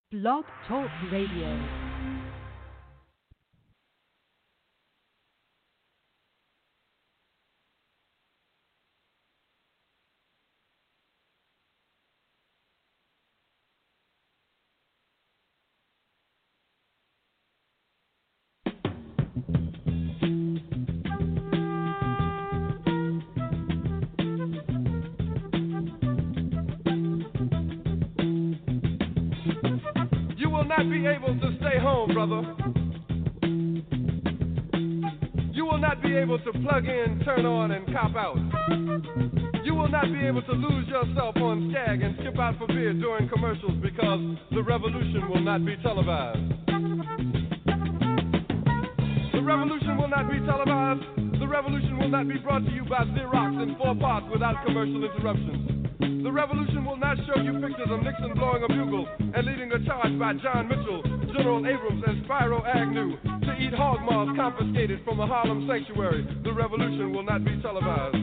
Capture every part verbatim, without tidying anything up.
Blog Talk Radio. Not be able to stay home, brother. You will not be able to plug in, turn on, and cop out. You will not be able to lose yourself on Skag and skip out for beer during commercials because the revolution will not be televised. The revolution will not be televised. The revolution will not be brought to you by Xerox in four parts without commercial interruptions. The revolution will not show you pictures of Nixon blowing a bugle and leading a charge by John Mitchell, General Abrams, and Spyro Agnew to eat hog maws confiscated from a Harlem sanctuary. The revolution will not be televised.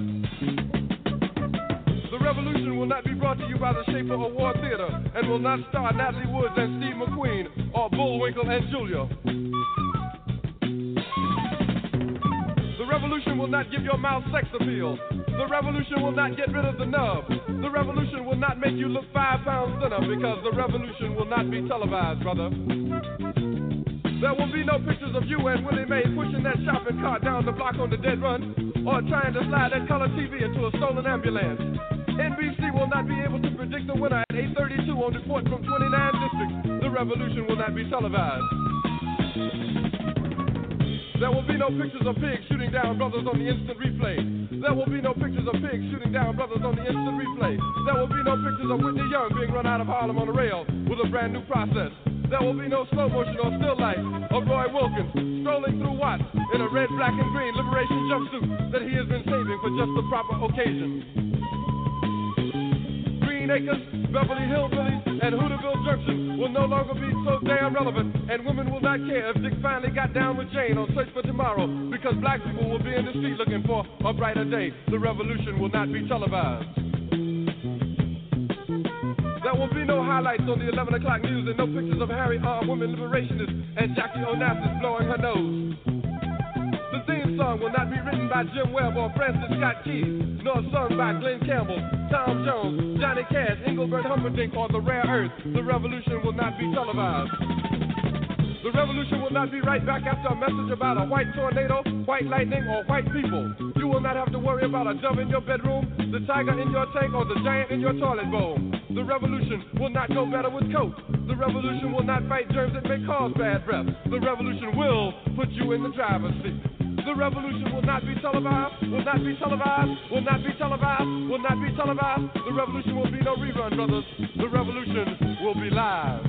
The revolution will not be brought to you by the Schaefer Award Theater and will not star Natalie Woods and Steve McQueen or Bullwinkle and Julia. The revolution will not give your mouth sex appeal. The revolution will not get rid of the nub. The revolution will not make you look five pounds thinner because the revolution will not be televised, brother. There will be no pictures of you and Willie Mae pushing that shopping cart down the block on the dead run or trying to slide that color T V into a stolen ambulance. N B C will not be able to predict the winner at eight thirty-two on report from twenty-nine districts. The revolution will not be televised. There will be no pictures of pigs shooting down brothers on the instant replay. There will be no pictures of pigs shooting down brothers on the instant replay. There will be no pictures of Whitney Young being run out of Harlem on a rail with a brand new process. There will be no slow motion or still life of Roy Wilkins strolling through Watts in a red, black, and green liberation jumpsuit that he has been saving for just the proper occasion. Green Acres, Beverly Hillbillies, and Hooterville Junction will no longer be so damn relevant, and women will not care if Dick finally got down with Jane on Search for Tomorrow, because black people will be in the street looking for a brighter day. The revolution will not be televised. There will be no highlights on the eleven o'clock news and no pictures of Harry armed women liberationists and Jackie Onassis blowing her nose. The theme song will not be written by Jim Webb or Francis Scott Key, nor sung by Glenn Campbell, Tom Jones, Johnny Cash, Engelbert Humperdinck, or The Rare Earth. The revolution will not be televised. The revolution will not be right back after a message about a white tornado, white lightning, or white people. You will not have to worry about a dove in your bedroom, the tiger in your tank, or the giant in your toilet bowl. The revolution will not go better with Coke. The revolution will not fight germs that may cause bad breath. The revolution will put you in the driver's seat. The revolution will not be televised, will not be televised, will not be televised, will not be televised. The revolution will be no rerun, brothers. The revolution will be live.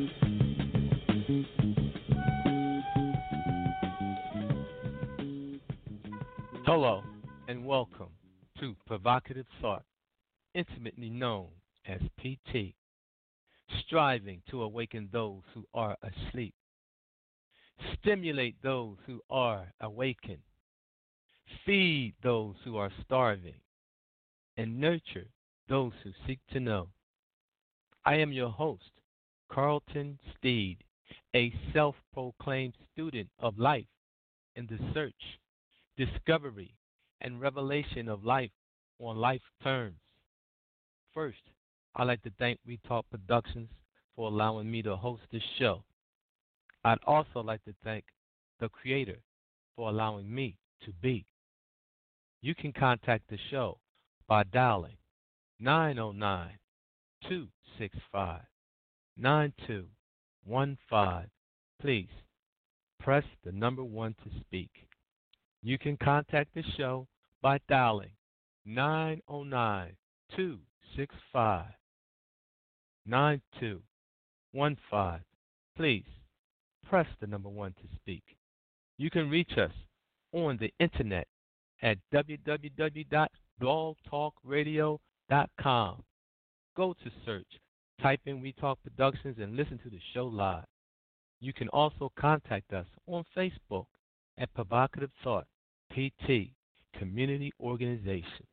Hello, and welcome to Provocative Thought, intimately known as P T, striving to awaken those who are asleep, stimulate those who are awakened, feed those who are starving, and nurture those who seek to know. I am your host, Carlton Steed, a self-proclaimed student of life in the search, discovery, and revelation of life on life terms. First, I'd like to thank We Talk Productions for allowing me to host this show. I'd also like to thank the creator for allowing me to be. You can contact the show by dialing nine oh nine, two six five, nine two one five. Please press the number one to speak. You can contact the show by dialing nine oh nine, two six five, nine two one five. Please press the number one to speak. You can reach us on the internet at w w w dot blog talk radio dot com. Go to search, type in We Talk Productions, and listen to the show live. You can also contact us on Facebook at Provocative Thought P T Community Organization.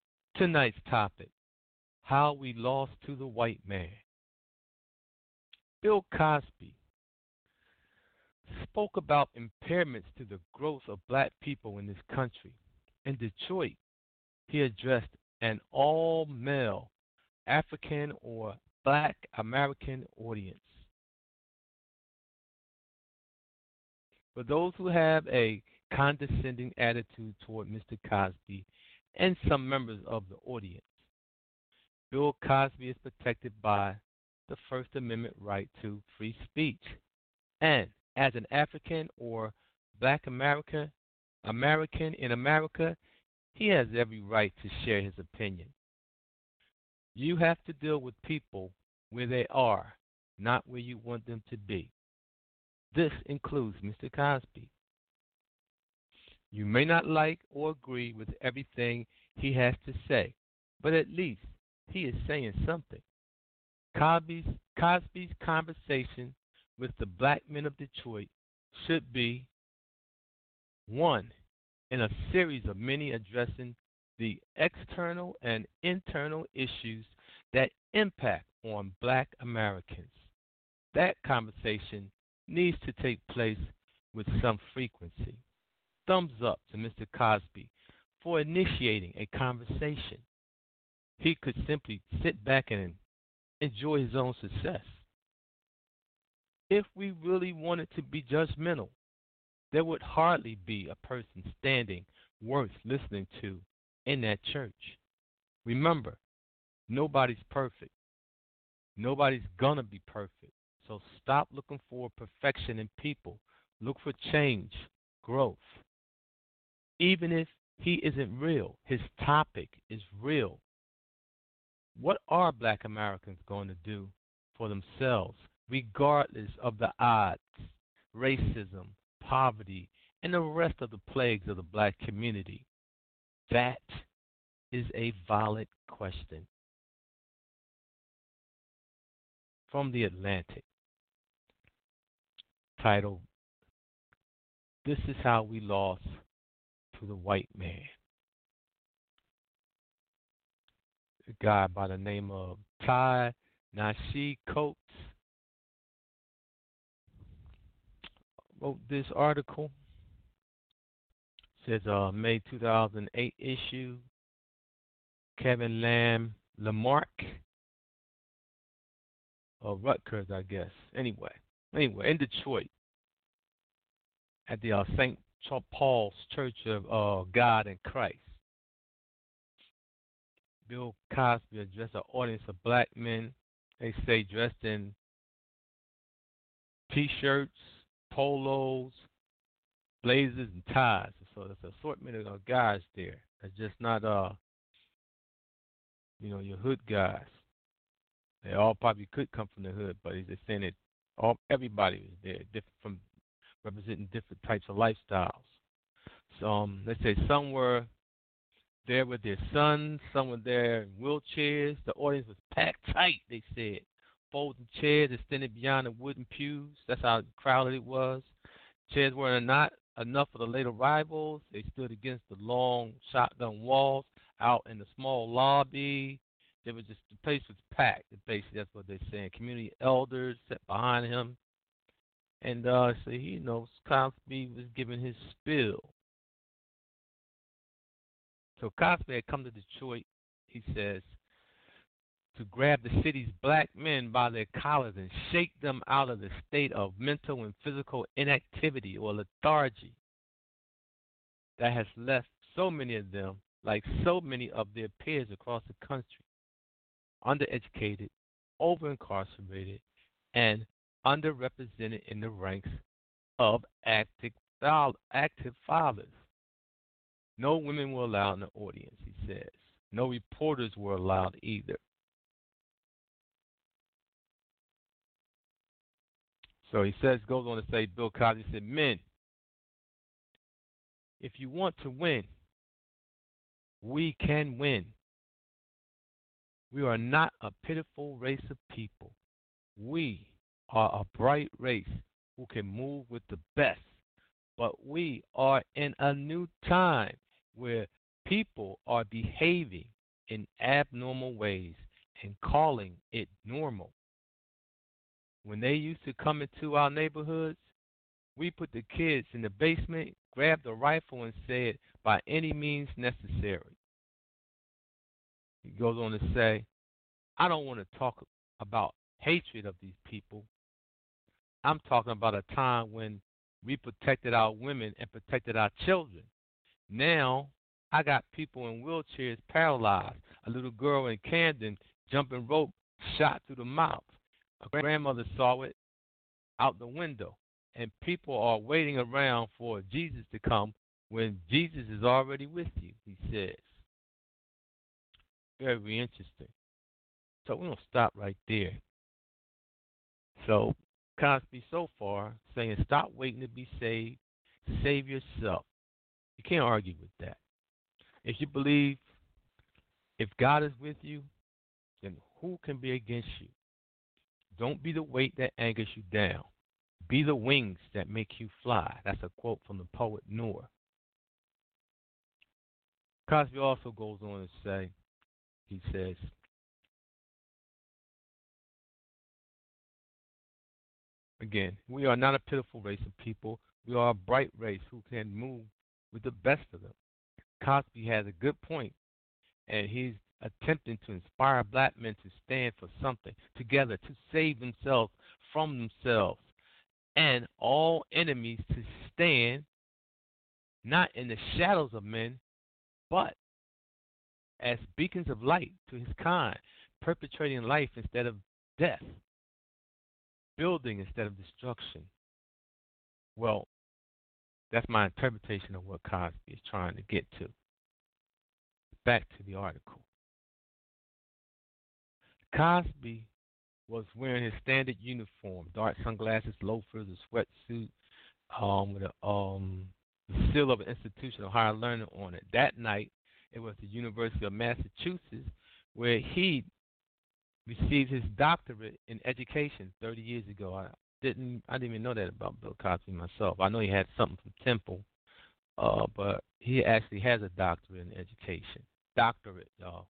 Tonight's topic, how we lost to the white man. Bill Cosby spoke about impairments to the growth of black people in this country. In Detroit, he addressed an all male African or black American audience. For those who have a condescending attitude toward Mister Cosby and some members of the audience, Bill Cosby is protected by the First Amendment right to free speech. And as an African or black American American in America, he has every right to share his opinion. You have to deal with people where they are, not where you want them to be. This includes Mister Cosby. You may not like or agree with everything he has to say, but at least he is saying something. Cosby's, Cosby's conversation with the black men of Detroit should be one in a series of many addressing the external and internal issues that impact on black Americans. That conversation needs to take place with some frequency. Thumbs up to Mister Cosby for initiating a conversation. He could simply sit back and enjoy his own success. If we really wanted to be judgmental, there would hardly be a person standing worth listening to in that church. Remember, nobody's perfect. Nobody's gonna be perfect. So stop looking for perfection in people. Look for change, growth. Even if he isn't real, his topic is real. What are black Americans going to do for themselves, regardless of the odds, racism, poverty, and the rest of the plagues of the black community? That is a valid question. From the Atlantic, titled, "This is How We Lost to the White Man." A guy by the name of Ta Nehisi Coates wrote this article. It says uh, May two thousand eight issue. Kevin Lamb Lamarck of Rutgers, I guess. Anyway, anyway, in Detroit, at the uh, Saint Paul's Church of uh, God in Christ, Bill Cosby addressed an audience of black men, they say dressed in T-shirts, polos, blazers, and ties. So there's an assortment of uh, guys there. It's just not, uh, you know, your hood guys. They all probably could come from the hood, but he's just saying that all everybody was there, different from representing different types of lifestyles. So um, let's say some were there with their sons, some were there in wheelchairs. The audience was packed tight, they said. Folding chairs extended beyond the wooden pews. That's how crowded it was. Chairs were not enough for the late arrivals. They stood against the long shotgun walls out in the small lobby. It was just, the place was packed. Basically, that's what they're saying. Community elders sat behind him. And uh, so, you know, Cosby was giving his spiel. So Cosby had come to Detroit, he says, to grab the city's black men by their collars and shake them out of the state of mental and physical inactivity or lethargy that has left so many of them, like so many of their peers across the country, undereducated, over-incarcerated, and underrepresented in the ranks of active, active fathers. No women were allowed in the audience, he says. No reporters were allowed either. So he says, goes on to say, Bill Cosby said, men, if you want to win, we can win. We are not a pitiful race of people. We are a bright race who can move with the best. But we are in a new time where people are behaving in abnormal ways and calling it normal. when they used to come into our neighborhoods, we put the kids in the basement, grabbed a rifle, and said, by any means necessary. He goes on to say, I don't want to talk about hatred of these people. I'm talking about a time when we protected our women and protected our children. Now, I got people in wheelchairs paralyzed. A little girl in Camden jumping rope shot through the mouth. A grandmother saw it out the window. And people are waiting around for Jesus to come when Jesus is already with you, he says. Very interesting. So we're going to stop right there. So Cosby so far saying stop waiting to be saved, save yourself. You can't argue with that. If you believe if God is with you, then who can be against you? Don't be the weight that anchors you down. Be the wings that make you fly. That's a quote from the poet Noor. Cosby also goes on to say, he says, again, we are not a pitiful race of people. We are a bright race who can move with the best of them. Cosby has a good point, and he's attempting to inspire black men to stand for something together, to save themselves from themselves, and all enemies to stand not in the shadows of men, but as beacons of light to his kind, perpetuating life instead of death, building instead of destruction. Well, that's my interpretation of what Cosby is trying to get to. Back to the article. Cosby was wearing his standard uniform, dark sunglasses, loafers, a sweatsuit, um, with a um, the seal of an institution of higher learning on it. That night, it was the University of Massachusetts, where he received his doctorate in education thirty years ago. I didn't, I didn't even know that about Bill Cosby myself. I know he had something from Temple, uh, but he actually has a doctorate in education. Doctorate, y'all.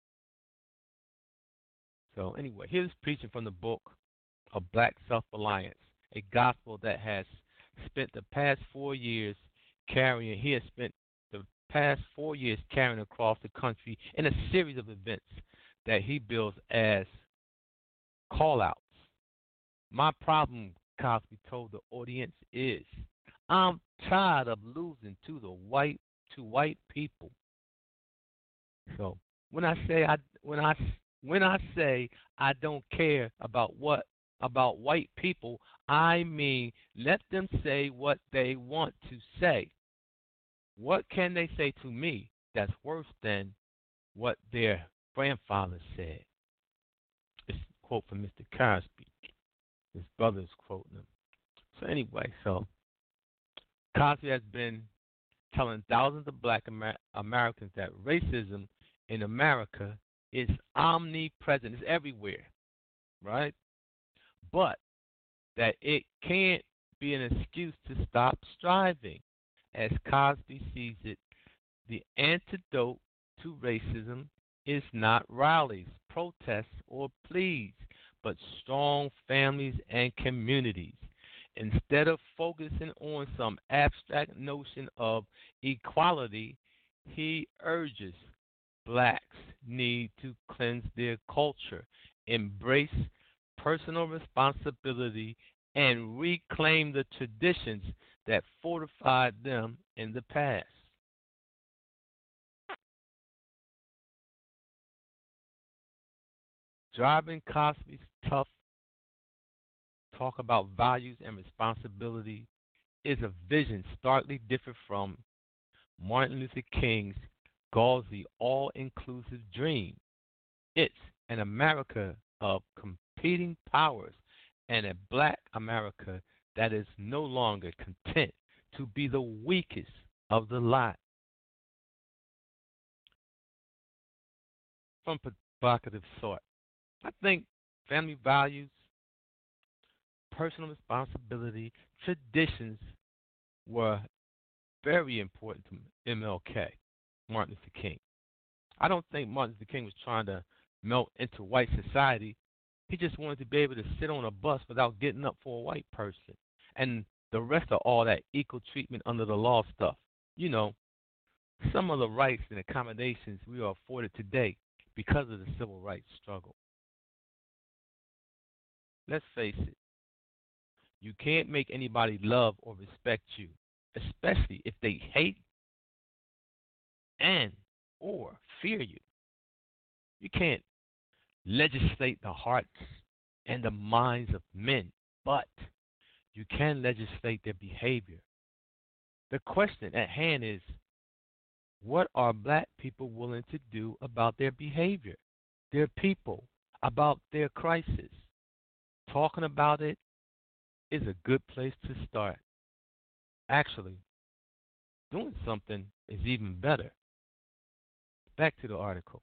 So anyway, here's preaching from the book of Black Self-Reliance, a gospel that has spent the past four years carrying, he has spent the past four years carrying across the country in a series of events that he bills as call-outs. My problem, Cosby told the audience, is I'm tired of losing to the white to white people. So when I say I when I when I say I don't care about what about white people, I mean let them say what they want to say. What can they say to me that's worse than what their grandfather said? It's a quote from Mister Cosby. His brother's quoting him. So anyway, so Cosby has been telling thousands of black Amer- Americans that racism in America is omnipresent, it's everywhere, right? But that it can't be an excuse to stop striving. As Cosby sees it, the antidote to racism is not rallies, protests, or pleas, but strong families and communities. Instead of focusing on some abstract notion of equality, he urges blacks need to cleanse their culture, embrace personal responsibility, and reclaim the traditions that fortified them in the past. Driving Cosby's tough talk about values and responsibility is a vision starkly different from Martin Luther King's gauzy, all-inclusive dream. It's an America of competing powers and a black America that is no longer content to be the weakest of the lot. From provocative thought, I think family values, personal responsibility, traditions were very important to M L K, Martin Luther King. I don't think Martin Luther King was trying to melt into white society. He just wanted to be able to sit on a bus without getting up for a white person. And the rest of all that equal treatment under the law stuff. You know, some of the rights and accommodations we are afforded today because of the civil rights struggle. Let's face it, you can't make anybody love or respect you, especially if they hate and or fear you. You can't legislate the hearts and the minds of men, but you can legislate their behavior. The question at hand is, what are black people willing to do about their behavior, their people, about their crisis? Talking about it is a good place to start. Actually, doing something is even better. Back to the article.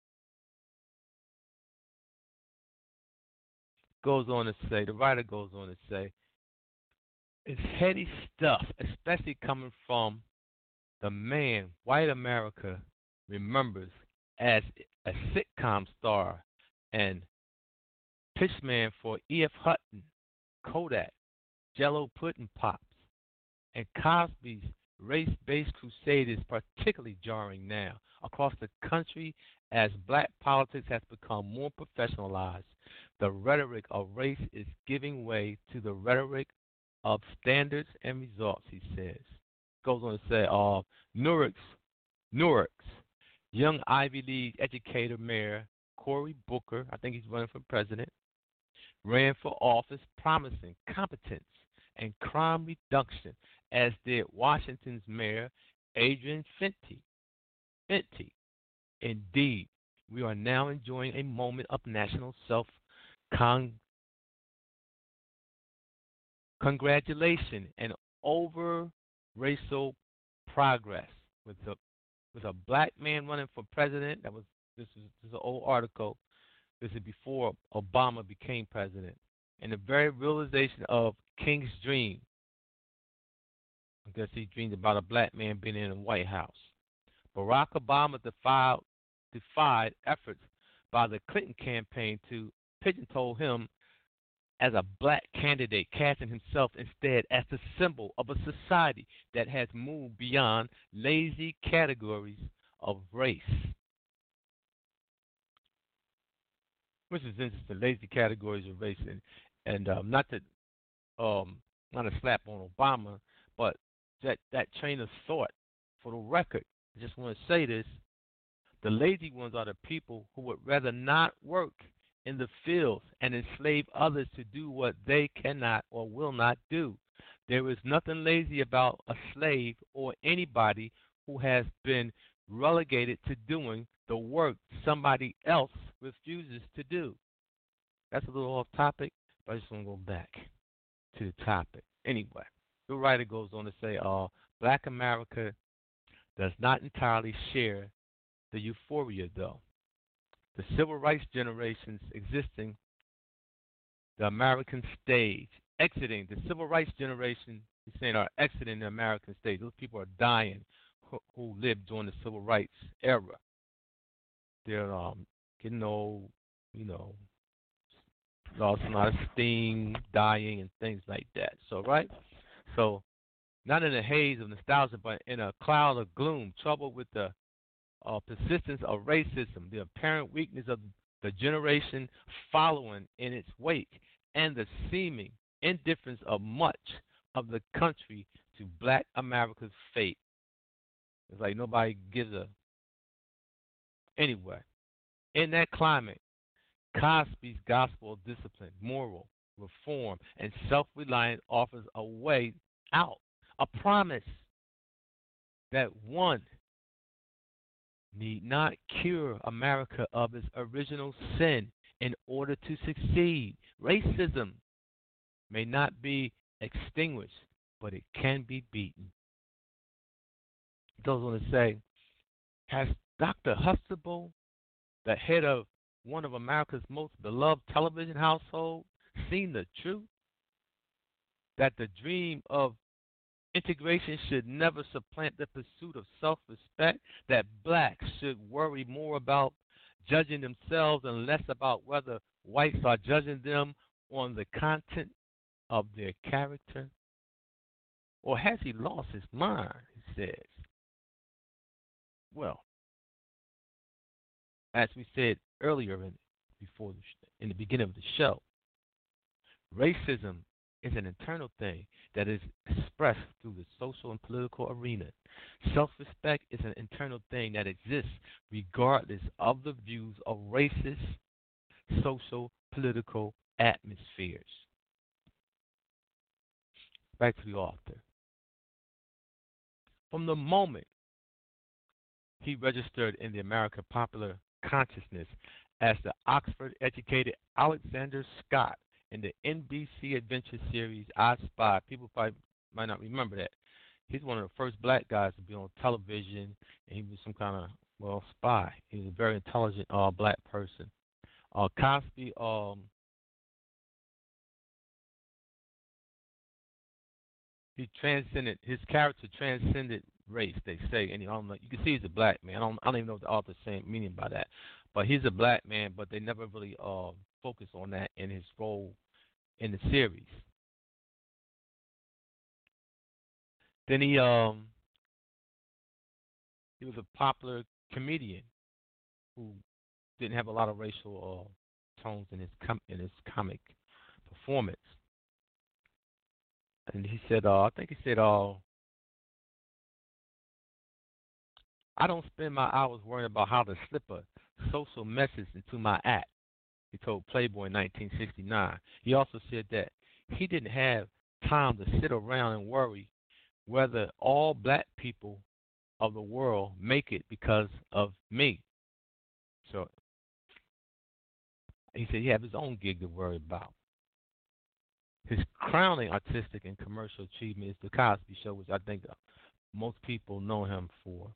Goes on to say, the writer goes on to say, it's heady stuff, especially coming from the man white America remembers as a sitcom star and pitchman for E F. Hutton, Kodak, Jello Pudding Pops, and Cosby's race-based crusade is particularly jarring now across the country as black politics has become more professionalized. The rhetoric of race is giving way to the rhetoric of standards and results, he says. Goes on to say, uh, Newark's, Newark's young Ivy League educator mayor Cory Booker, I think he's running for president, ran for office promising competence and crime reduction, as did Washington's mayor Adrian Fenty. Fenty. Indeed, we are now enjoying a moment of national self-congratulation and over racial progress with a with a black man running for president. That was this is this is an old article. This is before Obama became president, and the very realization of King's dream. I guess he dreamed about a black man being in the White House. Barack Obama defied defied efforts by the Clinton campaign to pigeonhole him as a black candidate, casting himself instead as the symbol of a society that has moved beyond lazy categories of race. Which is interesting, lazy categories of race, and, and um, not to um, not a slap on Obama, but that, that train of thought. For the record, I just want to say this: the lazy ones are the people who would rather not work in the fields and enslave others to do what they cannot or will not do. There is nothing lazy about a slave or anybody who has been relegated to doing the work somebody else refuses to do. That's a little off topic, but I just want to go back to the topic. Anyway, the writer goes on to say, uh, Black America does not entirely share the euphoria, though. The civil rights generations existing the American stage, exiting the civil rights generation, he's saying, are exiting the American stage. Those people are dying who, who lived during the civil rights era. They're um, getting old, you know, lost a lot of steam, dying, and things like that. So, right? So, not in a haze of nostalgia, but in a cloud of gloom, troubled with the uh, persistence of racism, the apparent weakness of the generation following in its wake, and the seeming indifference of much of the country to Black America's fate. It's like nobody gives a. Anyway, in that climate, Cosby's gospel of discipline, moral reform, and self-reliance offers a way out, a promise that one need not cure America of its original sin in order to succeed. Racism may not be extinguished, but it can be beaten. It goes on to say, has Doctor Huxtable, the head of one of America's most beloved television households, seen the truth? That the dream of integration should never supplant the pursuit of self-respect, that blacks should worry more about judging themselves and less about whether whites are judging them on the content of their character? Or has he lost his mind, he says. Well, as we said earlier in, before the, in the beginning of the show, racism is an internal thing that is expressed through the social and political arena. Self-respect is an internal thing that exists regardless of the views of racist, social, political atmospheres. Back to the author. From the moment he registered in the American popular consciousness as the Oxford-educated Alexander Scott in the N B C adventure series I Spy. People probably might not remember that. He's one of the first black guys to be on television, and he was some kind of, well, spy. He was a very intelligent uh, black person. Uh, Cosby, um, he transcended, his character transcended race, they say, and I don't know, you can see he's a black man. I don't, I don't even know what the author's saying, meaning by that. But he's a black man, but they never really uh, focus on that in his role in the series. Then he um he was a popular comedian who didn't have a lot of racial uh, tones in his com- in his comic performance. And he said, uh, I think he said, uh, I don't spend my hours worrying about how to slip a social message into my act, he told Playboy in nineteen sixty-nine. He also said that he didn't have time to sit around and worry whether all black people of the world make it because of me. So he said he had his own gig to worry about. His crowning artistic and commercial achievement is The Cosby Show, which I think most people know him for.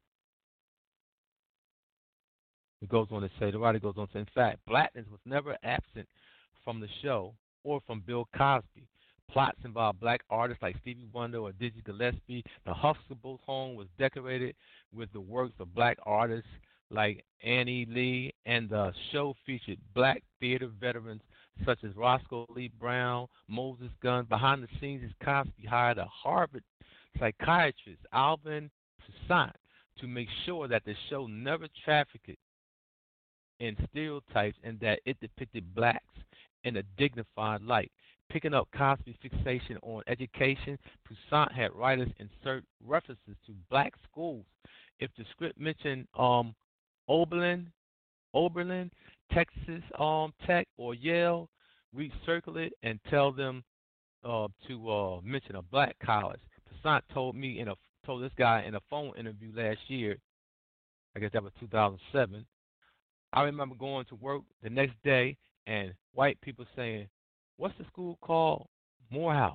It goes on to say, the writer goes on to say, in fact, blackness was never absent from the show or from Bill Cosby. Plots involved black artists like Stevie Wonder or Dizzy Gillespie. The Huxtables' home was decorated with the works of black artists like Annie Lee, and the show featured black theater veterans such as Roscoe Lee Brown, Moses Gunn. Behind the scenes, Cosby hired a Harvard psychiatrist, Alvin Toussaint, to make sure that the show never trafficked in stereotypes and that it depicted blacks in a dignified light. Picking up Cosby's fixation on education, Toussaint had writers insert references to black schools. If the script mentioned um, Oberlin, Oberlin, Texas um, Tech, or Yale, recircle it and tell them uh, to uh, mention a black college. Toussaint told me in a told this guy in a phone interview last year. I guess that was two thousand seven. I remember going to work the next day and white people saying, "What's the school called?" Morehouse.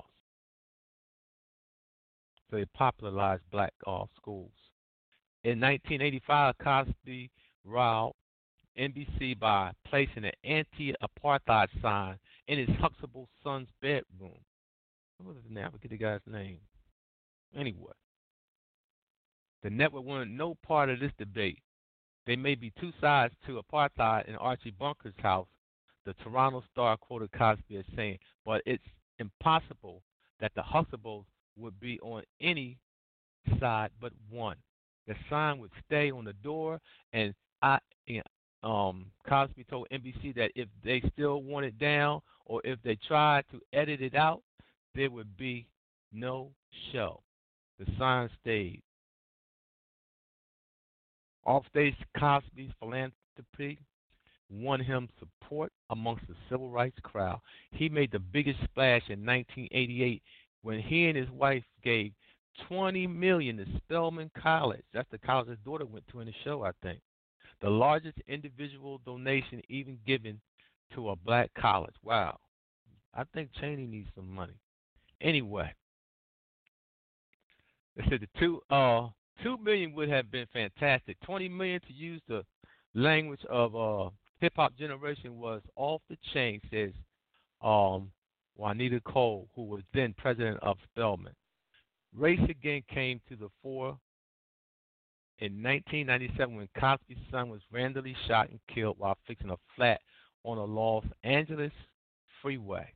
So they popularized black uh, schools. In nineteen eighty-five, Cosby riled N B C by placing an anti-apartheid sign in his Huxtable son's bedroom. What was his name? I forget the guy's name. Anyway, the network wanted no part of this debate. There may be two sides to apartheid in Archie Bunker's house, the Toronto Star quoted Cosby as saying, but it's impossible that the Huxtables would be on any side but one. The sign would stay on the door, and I, um, Cosby told N B C that if they still want it down or if they tried to edit it out, there would be no show. The sign stayed. Offstage, Cosby's philanthropy won him support amongst the civil rights crowd. He made the biggest splash in nineteen eighty-eight when he and his wife gave twenty million dollars to Spelman College. That's the college his daughter went to in the show, I think. The largest individual donation even given to a black college. Wow. I think Cheney needs some money. Anyway, they said the two uh two million would have been fantastic. Twenty million to use the language of uh hip hop generation was off the chain, says um Juanita Cole, who was then president of Spelman. Race again came to the fore in nineteen ninety-seven when Cosby's son was randomly shot and killed while fixing a flat on a Los Angeles freeway.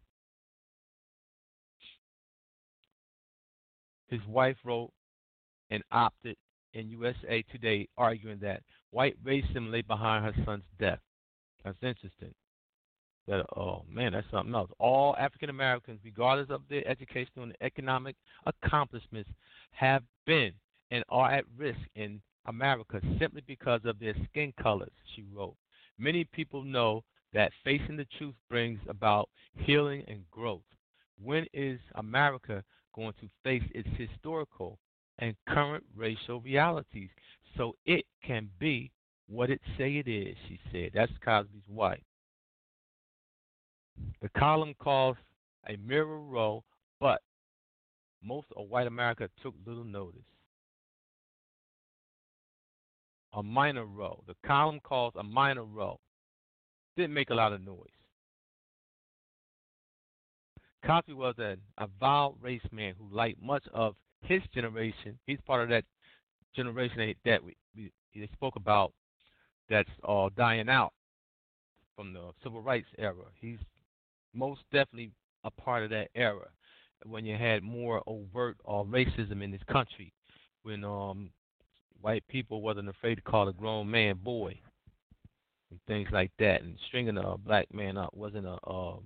His wife wrote and opted in U S A Today, arguing that white racism lay behind her son's death. That's interesting. That oh man, that's something else. All African Americans, regardless of their educational and economic accomplishments, have been and are at risk in America simply because of their skin colors, she wrote. Many people know that facing the truth brings about healing and growth. When is America going to face its historical and current racial realities so it can be what it say it is, she said. That's Cosby's wife. The column calls a mirror row, but most of white America took little notice. A minor row. The column calls a minor row. Didn't make a lot of noise. Cosby was an avowed race man who, like much of his generation, he's part of that generation that we, we they spoke about that's uh, dying out from the civil rights era. He's most definitely a part of that era when you had more overt uh, racism in this country, when um, white people wasn't afraid to call a grown man boy and things like that, and stringing a black man up wasn't a um,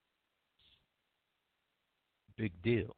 big deal.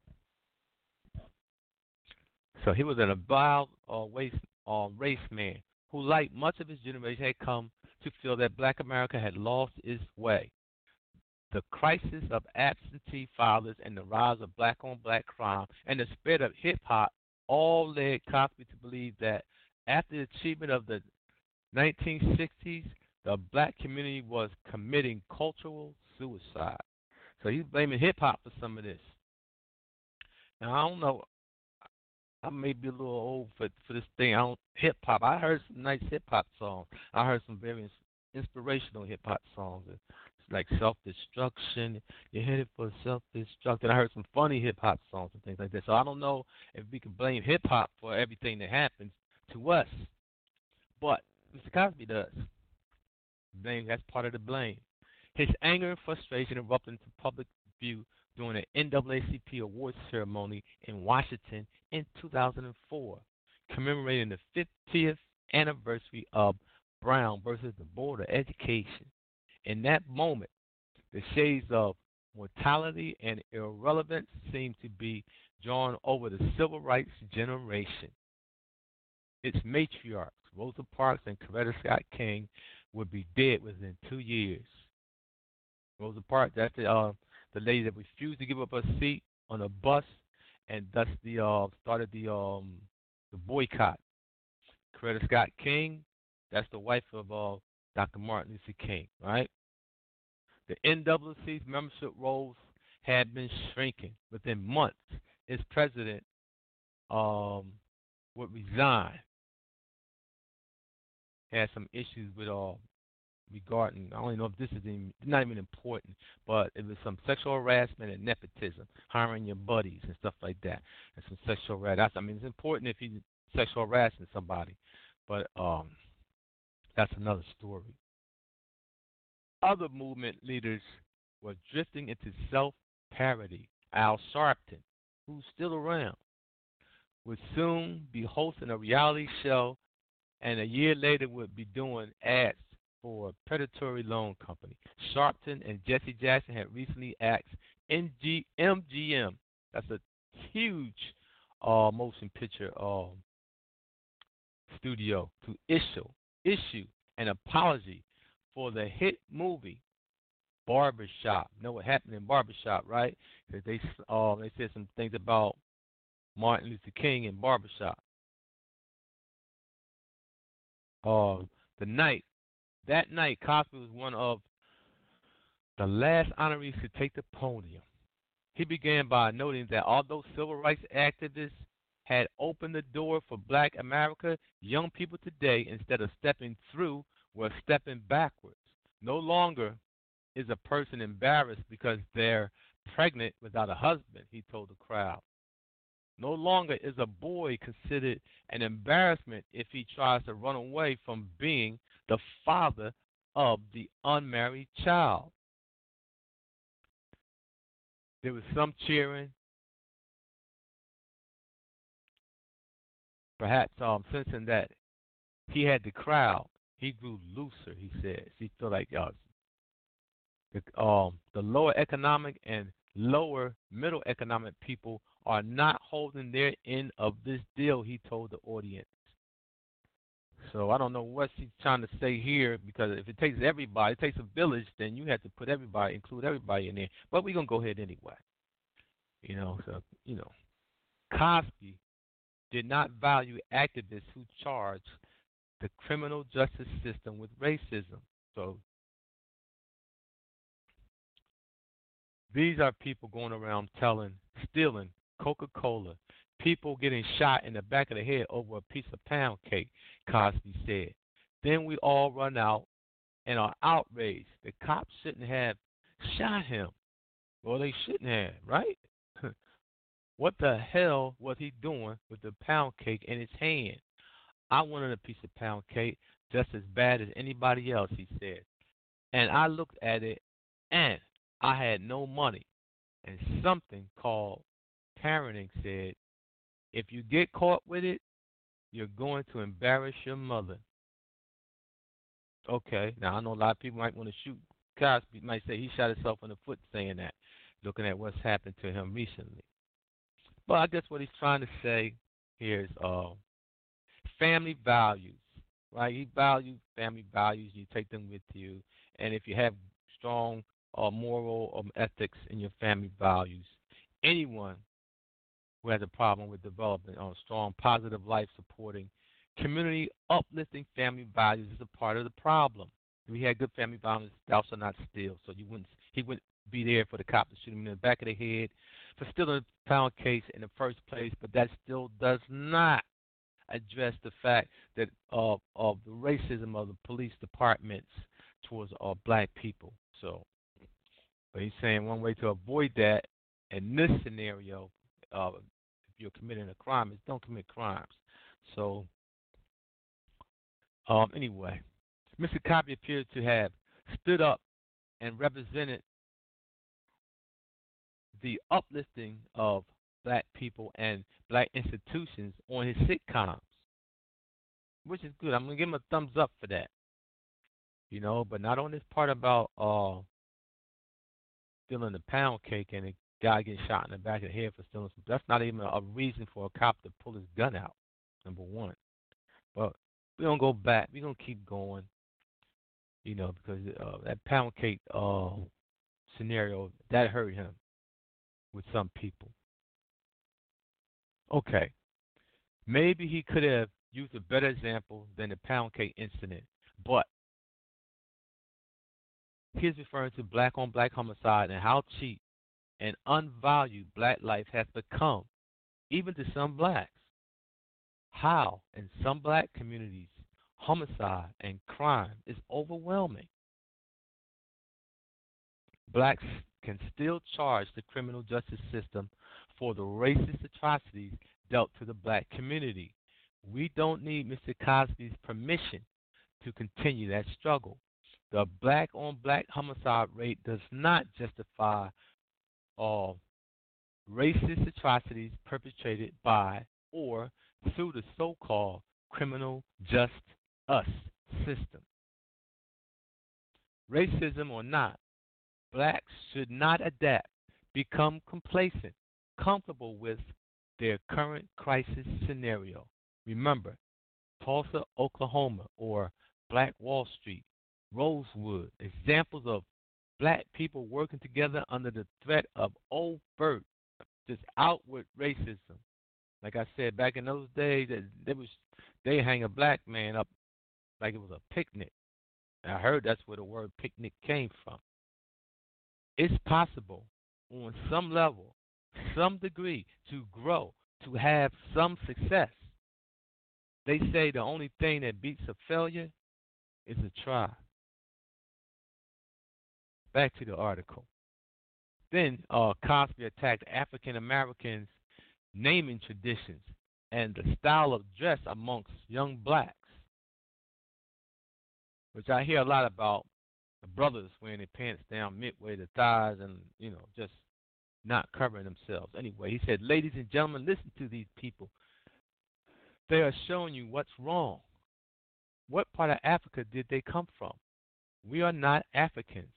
So he was an avowed uh, race, uh, race man who, like much of his generation, had come to feel that black America had lost its way. The crisis of absentee fathers and the rise of black-on-black crime and the spread of hip-hop all led Cosby to believe that after the achievement of the nineteen sixties, the black community was committing cultural suicide. So he's blaming hip-hop for some of this. Now, I don't know. I may be a little old for for this thing. I don't hip hop. I heard some nice hip hop songs. I heard some very ins- inspirational hip hop songs, like self destruction. You're headed for self destruction. I heard some funny hip hop songs and things like that. So I don't know if we can blame hip hop for everything that happens to us, but Mister Cosby does. Blame that's part of the blame. His anger and frustration erupted into public view during the N double A C P awards ceremony in Washington in two thousand four, commemorating the fiftieth anniversary of Brown versus the Board of Education. In that moment, the shades of mortality and irrelevance seemed to be drawn over the civil rights generation. Its matriarchs, Rosa Parks and Coretta Scott King, would be dead within two years. Rosa Parks, that's the uh, the lady that refused to give up her seat on a bus, and thus the uh, started the um the boycott. Coretta Scott King, that's the wife of uh, Doctor Martin Luther King, right? The N double A C's membership rolls had been shrinking. Within months, its president um would resign. Had some issues with uh regarding, I don't even know if this is even, not even important, but it was some sexual harassment and nepotism, hiring your buddies and stuff like that, and some sexual harassment. I mean, it's important if you're sexual harassing somebody, but um, that's another story. Other movement leaders were drifting into self-parody. Al Sharpton, who's still around, would soon be hosting a reality show, and a year later would be doing ads for a predatory loan company. Sharpton and Jesse Jackson had recently asked M G M, that's a huge uh, motion picture uh, studio, to issue issue an apology for the hit movie Barbershop. You know what happened in Barbershop, right? Because they uh, they said some things about Martin Luther King in Barbershop. Uh, the night That night, Cosby was one of the last honorees to take the podium. He began by noting that although civil rights activists had opened the door for black America, young people today, instead of stepping through, were stepping backwards. No longer is a person embarrassed because they're pregnant without a husband, he told the crowd. No longer is a boy considered an embarrassment if he tries to run away from being the father of the unmarried child. There was some cheering, perhaps um, sensing that he had the crowd. He grew looser, he says. He felt like uh, the, um, the lower economic and lower middle economic people are not holding their end of this deal, he told the audience. So I don't know what she's trying to say here, because if it takes everybody, it takes a village, then you have to put everybody, include everybody in there. But we're going to go ahead anyway. You know, so, you know, Cosby did not value activists who charged the criminal justice system with racism. So these are people going around telling, stealing Coca-Cola, people getting shot in the back of the head over a piece of pound cake, Cosby said. Then we all run out and are outraged. The cops shouldn't have shot him. Well, they shouldn't have, right? What the hell was he doing with the pound cake in his hand? I wanted a piece of pound cake just as bad as anybody else, he said. And I looked at it, and I had no money. And something called parenting said, if you get caught with it, you're going to embarrass your mother. Okay, now I know a lot of people might want to shoot Cosby, might say he shot himself in the foot saying that, looking at what's happened to him recently. But I guess what he's trying to say here is uh, family values, right? He values family values. You take them with you. And if you have strong uh, moral um, ethics in your family values, anyone who has a problem with developing uh, strong, positive, life-supporting, community uplifting family values is a part of the problem. If we had good family values, thou shalt not steal. So you wouldn't, he wouldn't be there for the cop to shoot him in the back of the head for stealing a pound case in the first place. But that still does not address the fact that uh, of the racism of the police departments towards uh, black people. So, but he's saying one way to avoid that in this scenario, uh, if you're committing a crime, is don't commit crimes. So, um, anyway, Mister Cosby appeared to have stood up and represented the uplifting of black people and black institutions on his sitcoms, which is good. I'm going to give him a thumbs up for that. You know, but not on this part about uh, stealing the pound cake and a guy getting shot in the back of the head for stealing some. That's not even a reason for a cop to pull his gun out, number one. But we're going to go back. We're going to keep going, you know, because uh, that pound cake uh, scenario, that hurt him with some people. Okay. Maybe he could have used a better example than the pound cake incident, but he's referring to black-on-black homicide and how cheap and unvalued black life has become, even to some blacks. How, in some black communities, homicide and crime is overwhelming. Blacks can still charge the criminal justice system for the racist atrocities dealt to the black community. We don't need Mister Cosby's permission to continue that struggle. The black-on-black homicide rate does not justify all racist atrocities perpetrated by or through the so-called criminal just us system. Racism or not, blacks should not adapt, become complacent, comfortable with their current crisis scenario. Remember, Tulsa, Oklahoma, or Black Wall Street, Rosewood, examples of black people working together under the threat of overt, just outward racism. Like I said, back in those days, they was they hang a black man up like it was a picnic. And I heard that's where the word picnic came from. It's possible on some level, some degree, to grow, to have some success. They say the only thing that beats a failure is a try. Back to the article. Then uh, Cosby attacked African Americans' naming traditions and the style of dress amongst young blacks. which I hear a lot about the brothers wearing their pants down midway to thighs and, you know, just not covering themselves. Anyway, he said, ladies and gentlemen, listen to these people. They are showing you what's wrong. What part of Africa did they come from? We are not Africans.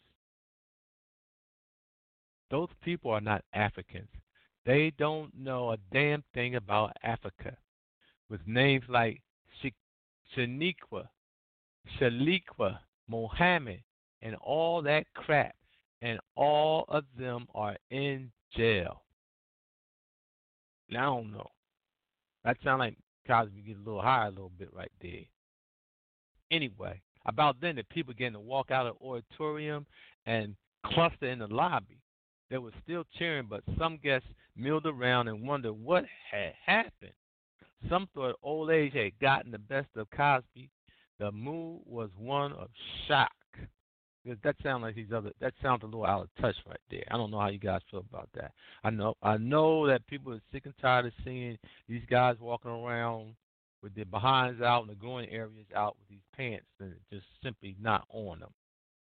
Those people are not Africans. They don't know a damn thing about Africa. With names like Shaniqua, Shaliqua, Mohammed, and all that crap. And all of them are in jail. Now, I don't know. That sounds like Cosby gets a little higher a little bit right there. Anyway, about then, the people began to walk out of the auditorium and cluster in the lobby. They were still cheering, but some guests milled around and wondered what had happened. Some thought old age had gotten the best of Cosby. The mood was one of shock. Because that sounds like these other. That sounds a little out of touch right there. I don't know how you guys feel about that. I know. I know that people are sick and tired of seeing these guys walking around with their behinds out and the groin areas out with these pants and just simply not on them.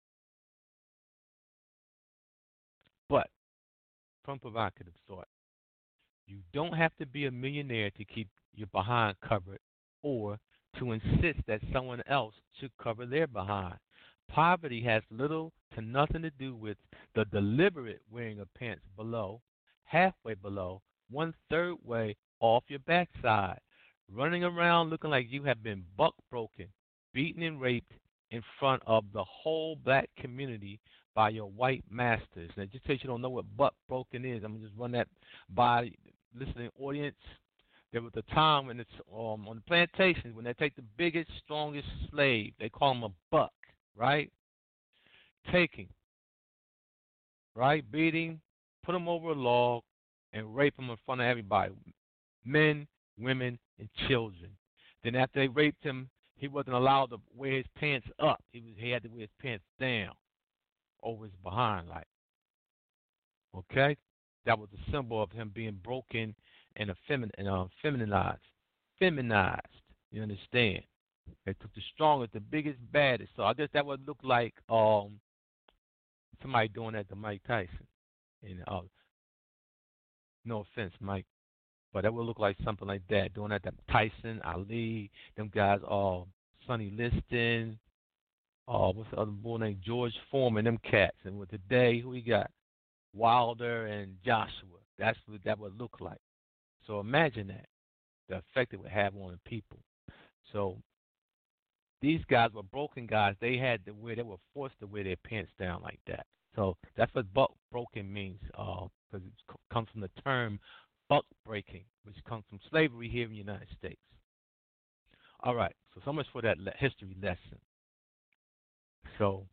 But from provocative thought, you don't have to be a millionaire to keep your behind covered or to insist that someone else should cover their behind. Poverty has little to nothing to do with the deliberate wearing of pants below, halfway below, one-third way off your backside, running around looking like you have been buck-broken, beaten and raped in front of the whole black community by your white masters. Now, just in case you don't know what buck-broken is, I'm going to just run that by listening audience. There was a time when it's um, on the plantations when they take the biggest, strongest slave, they call him a buck. Right? Taking, right? Beating, put him over a log, and rape him in front of everybody. Men, women, and children. Then after they raped him, he wasn't allowed to wear his pants up. He was he had to wear his pants down over his behind, like. Okay? That was a symbol of him being broken and effemin- and, uh, feminized. Feminized. You understand? They took the strongest, the biggest, baddest. So I guess that would look like um somebody doing that to Mike Tyson. And uh, no offense, Mike, but that would look like something like that. Doing that to Tyson, Ali, them guys, uh, Sonny Liston, uh, what's the other boy named George Foreman, them cats. And with today, who we got? Wilder and Joshua. That's what that would look like. So imagine that, the effect it would have on the people. So these guys were broken guys. They had to wear. They were forced to wear their pants down like that. So that's what buck broken means, because uh, it comes from the term buck breaking, which comes from slavery here in the United States. All right. So so much for that le- history lesson. So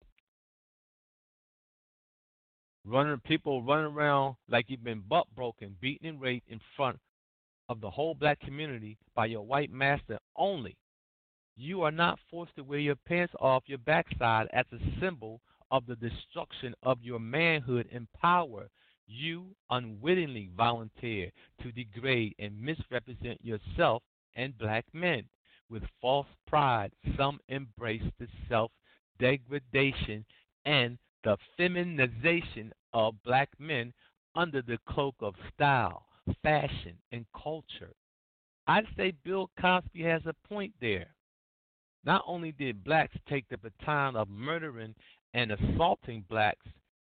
running people running around like you've been buck broken, beaten and raped in front of the whole black community by your white master only. You are not forced to wear your pants off your backside as a symbol of the destruction of your manhood and power. You unwittingly volunteer to degrade and misrepresent yourself and black men. With false pride, some embrace the self-degradation and the feminization of black men under the cloak of style, fashion, and culture. I'd say Bill Cosby has a point there. Not only did blacks take the baton of murdering and assaulting blacks,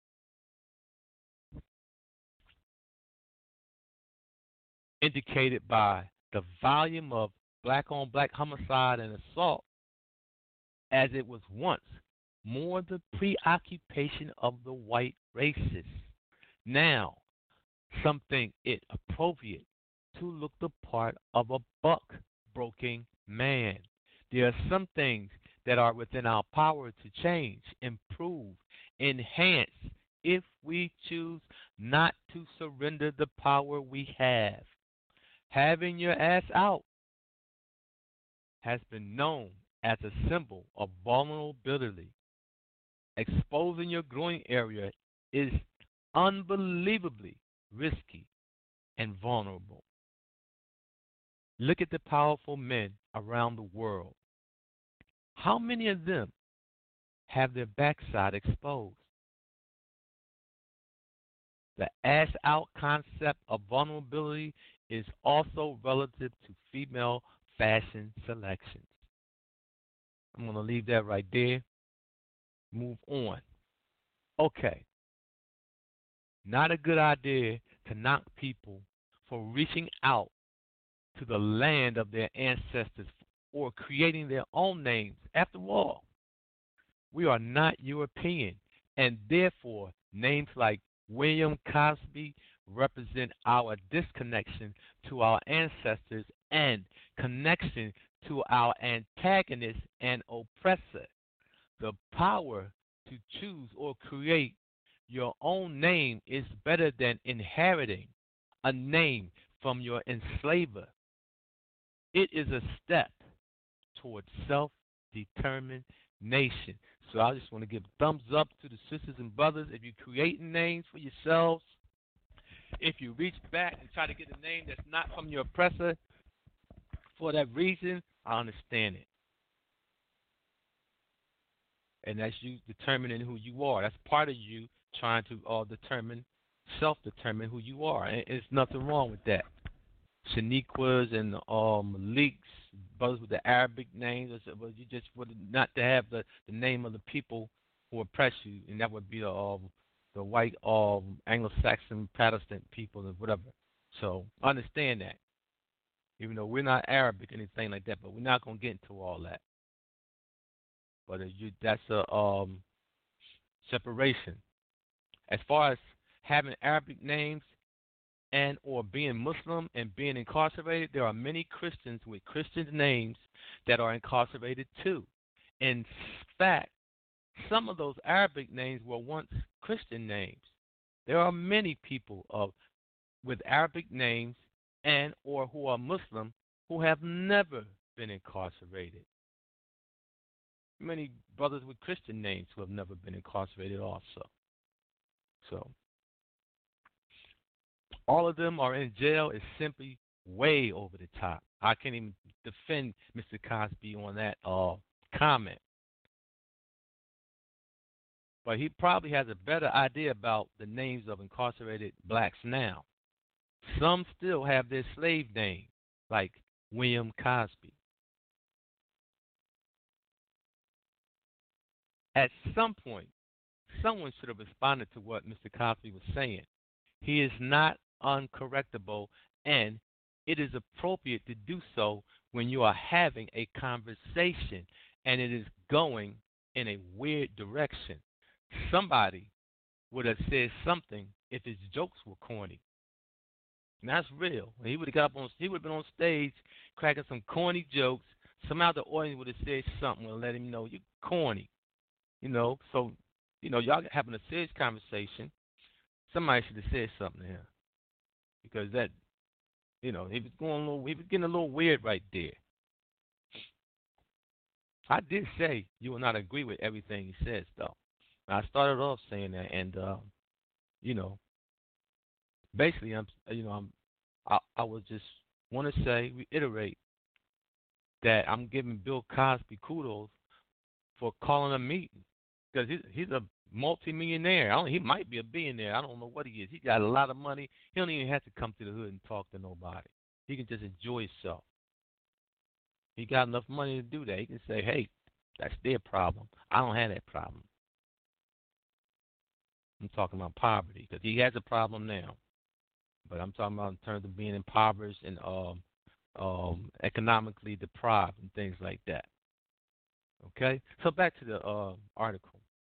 indicated by the volume of black-on-black homicide and assault, as it was once, more the preoccupation of the white racists. Now, some think it appropriate to look the part of a buck-broken man. There are some things that are within our power to change, improve, enhance, if we choose not to surrender the power we have. Having your ass out has been known as a symbol of vulnerability. Exposing your groin area is unbelievably risky and vulnerable. Look at the powerful men around the world. How many of them have their backside exposed. The ass out concept of vulnerability is also relative to female fashion selections. I'm going to leave that right there. Move on. Okay. Not a good idea to knock people for reaching out to the land of their ancestors or creating their own names. After all, we are not European, and therefore names like William Cosby represent our disconnection to our ancestors and connection to our antagonist and oppressor. The power to choose or create your own name is better than inheriting a name from your enslaver. It is a step towards self-determination. So I just want to give thumbs up to the sisters and brothers. If you're creating names for yourselves, if you reach back and try to get a name that's not from your oppressor for that reason, I understand it. And that's you determining who you are. That's part of you trying to uh, determine, self-determine who you are. And there's nothing wrong with that. Shaniquas and um, Maliks, brothers with the Arabic names, but you just would not to have the, the name of the people who oppress you, and that would be the um, the white um, Anglo-Saxon Protestant people or whatever. So I understand that, even though we're not Arabic or anything like that, but we're not gonna get into all that. But you, that's a um, separation. As far as having Arabic names and or being Muslim and being incarcerated, there are many Christians with Christian names that are incarcerated too. In fact, some of those Arabic names were once Christian names. There are many people of with Arabic names and or who are Muslim who have never been incarcerated. Many brothers with Christian names who have never been incarcerated also. So all of them are in jail is simply way over the top. I can't even defend Mister Cosby on that uh, comment. But he probably has a better idea about the names of incarcerated blacks now. Some still have their slave name, like William Cosby. At some point, someone should have responded to what Mister Cosby was saying. He is not uncorrectable, and it is appropriate to do so when you are having a conversation and it is going in a weird direction. Somebody would have said something if his jokes were corny. And that's real. He would have got up on he would have been on stage cracking some corny jokes. Somehow the audience would have said something and let him know you're corny. You know, so you know, y'all having a serious conversation. Somebody should have said something to him. Because that, you know, he was going a little, he was getting a little weird right there. I did say you will not agree with everything he says, though. I started off saying that, and uh, you know, basically, I'm, you know, I'm, I, I would just want to say, reiterate that I'm giving Bill Cosby kudos for calling a meeting because he's he's a multi-millionaire. I don't, he might be a billionaire. I don't know what he is. He got a lot of money. He don't even have to come to the hood and talk to nobody. He can just enjoy himself. He got enough money to do that. He can say, hey, that's their problem. I don't have that problem. I'm talking about poverty because he has a problem now. But I'm talking about in terms of being impoverished and um, um, economically deprived and things like that. Okay? So back to the uh, article.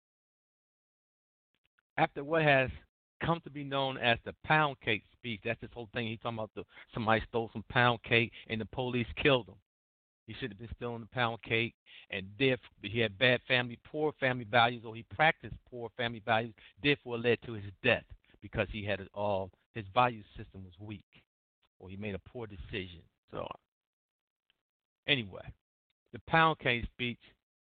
After what has come to be known as the pound cake speech, that's this whole thing. He's talking about the, somebody stole some pound cake and the police killed him. He should have been stealing the pound cake, and therefore he had bad family, poor family values, or he practiced poor family values. Therefore, led to his death because he had all uh, his value system was weak, or he made a poor decision. So, anyway, the pound cake speech.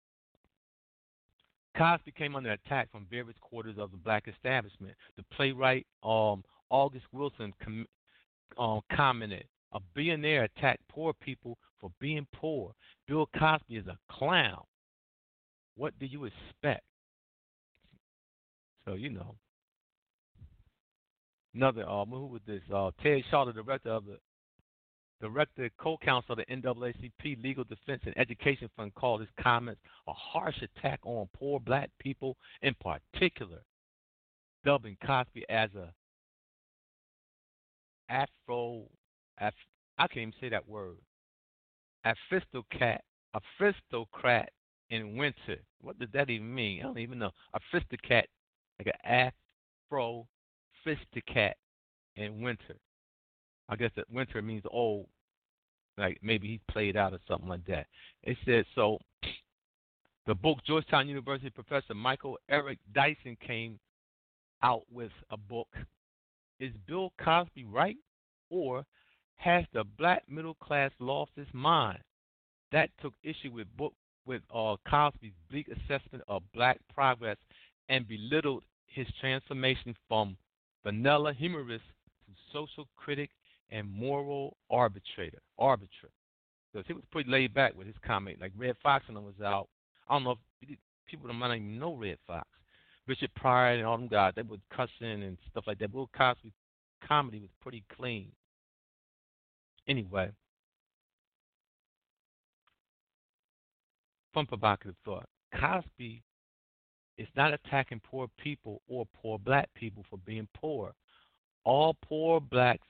Cosby came under attack from various quarters of the black establishment. The playwright um, August Wilson com- um, commented, "A billionaire attacked poor people for being poor. Bill Cosby is a clown." What do you expect? So, you know, another, uh, who was this? Uh, Ted Shaw, the director of the director, co-counsel of the N double A C P Legal Defense and Education Fund, called his comments a harsh attack on poor black people in particular, dubbing Cosby as a Afro, Af, I can't even say that word, aristocrat, aristocrat in winter. What does that even mean? I don't even know. Aristocrat, like an Afro aristocrat in winter. I guess that winter means old, like maybe he played out or something like that. It said so. The book, Georgetown University professor Michael Eric Dyson came out with a book. Is Bill Cosby right, or has the black middle class lost its mind? That took issue with book with uh, Cosby's bleak assessment of black progress and belittled his transformation from vanilla humorist to social critic and moral arbitrator. Arbitrator. Because he was pretty laid back with his comment. Like Red Fox and them was out. I don't know if people might not even know Red Fox. Richard Pryor and all them guys, they were cussing and stuff like that. Bill Cosby's comedy was pretty clean. Anyway, from Provocative Thought, Cosby is not attacking poor people or poor black people for being poor. All poor blacks.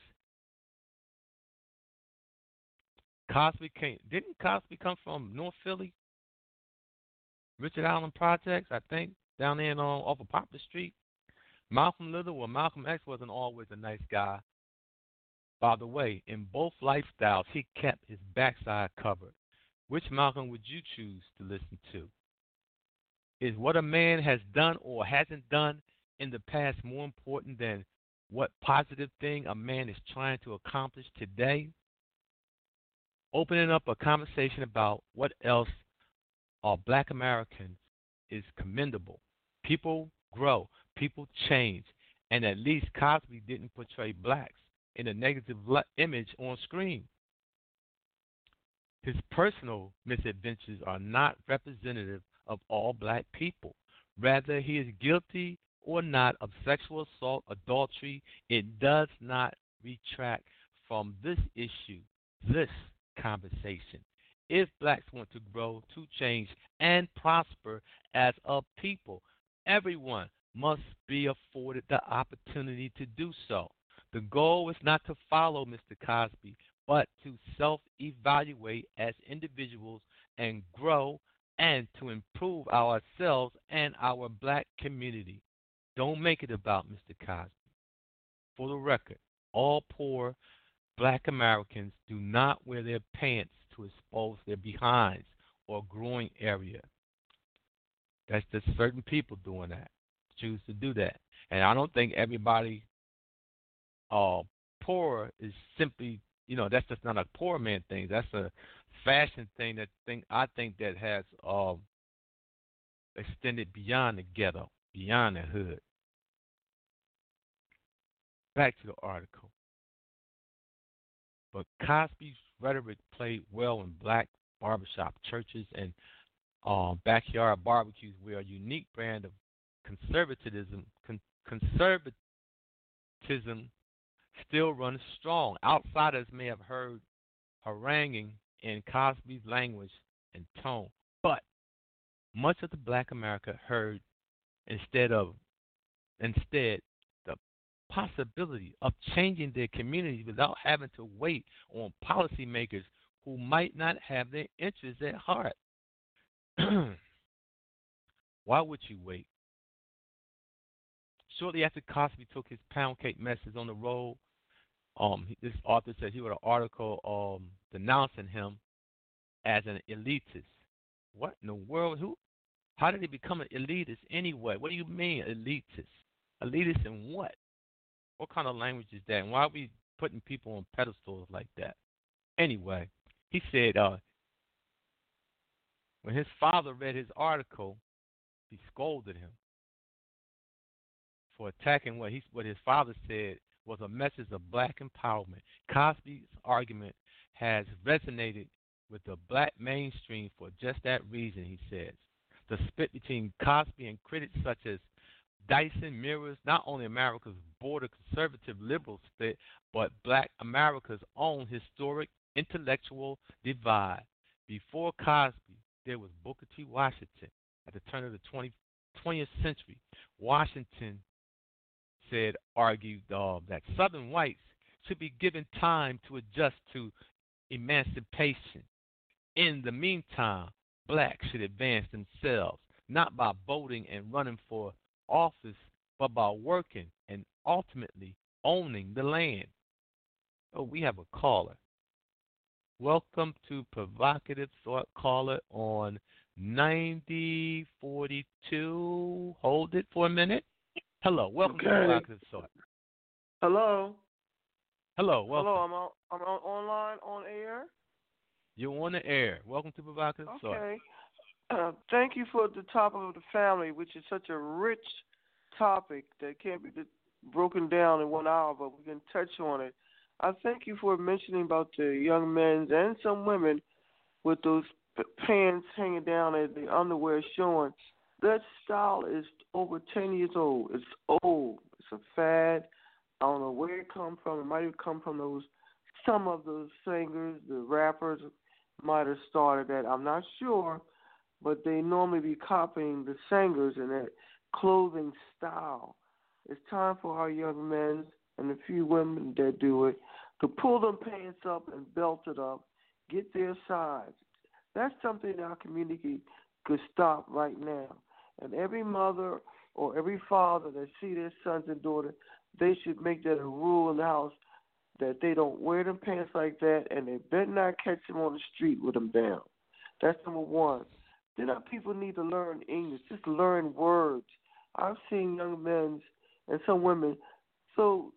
Cosby came. Didn't Cosby come from North Philly? Richard Allen Projects, I think, down there on, off of Poplar Street. Malcolm Little or Malcolm X wasn't always a nice guy. By the way, in both lifestyles, he kept his backside covered. Which Malcolm would you choose to listen to? Is what a man has done or hasn't done in the past more important than what positive thing a man is trying to accomplish today? Opening up a conversation about what else are black Americans is commendable. People grow, people change, and at least Cosby didn't portray blacks in a negative image on screen. His personal misadventures are not representative of all black people. Rather, he is guilty or not of sexual assault, adultery. It does not retract from this issue, this conversation. If blacks want to grow, to change, and prosper as a people, everyone must be afforded the opportunity to do so. The goal is not to follow Mister Cosby, but to self-evaluate as individuals and grow and to improve ourselves and our black community. Don't make it about Mister Cosby. For the record, all poor black Americans do not wear their pants to expose their behinds or groin area. That's just certain people doing that, choose to do that. And I don't think everybody uh, poor is simply, you know, that's just not a poor man thing. That's a fashion thing that thing I think that has uh, extended beyond the ghetto, beyond the hood. Back to the article. But Cosby's rhetoric played well in black barbershop, churches, and uh, backyard barbecues, where a unique brand of conservatism, con- conservatism still runs strong. Outsiders may have heard haranguing in Cosby's language and tone, but much of the black America heard instead of instead the possibility of changing their communities without having to wait on policymakers who might not have their interests at heart. Why would you wait? Shortly after Cosby took his pound cake message on the road, um, this author said he wrote an article um, denouncing him as an elitist. What in the world? Who? How did he become an elitist anyway? What do you mean elitist? Elitist in what? What kind of language is that? And why are we putting people on pedestals like that? Anyway, he said uh, when his father read his article, he scolded him for attacking what he what his father said was a message of black empowerment. Cosby's argument has resonated with the black mainstream for just that reason, he says. The split between Cosby and critics such as Dyson mirrors not only America's border conservative liberal split, but black America's own historic intellectual divide. Before Cosby, there was Booker T. Washington. At the turn of the twentieth century, Washington said, argued uh, that Southern whites should be given time to adjust to emancipation. In the meantime, blacks should advance themselves, not by voting and running for office, but by working and ultimately owning the land. Oh, we have a caller. Welcome to Provocative Thought, caller on ninety forty-two. Hold it for a minute. Hello, welcome okay. to Provocative Thought. Hello. Hello, welcome. Hello, I'm on, I'm on online, on air. You're on the air. Welcome to Provocative Thought. Okay. Uh, thank you for the topic of the family, which is such a rich topic that can't be broken down in one hour, but we can touch on it. I thank you for mentioning about the young men and some women with those p- pants hanging down as the underwear showing. That style is over ten years old. It's old. It's a fad. I don't know where it come from. It might have come from those, some of those singers, the rappers might have started that. I'm not sure, but they normally be copying the singers and that clothing style. It's time for our young men and the few women that do it to pull them pants up and belt it up, get their size. That's something that our community could stop right now. And every mother or every father that see their sons and daughters, they should make that a rule in the house that they don't wear them pants like that, and they better not catch them on the street with them down. That's number one. Then our people need to learn English, just learn words. I've seen young men and some women so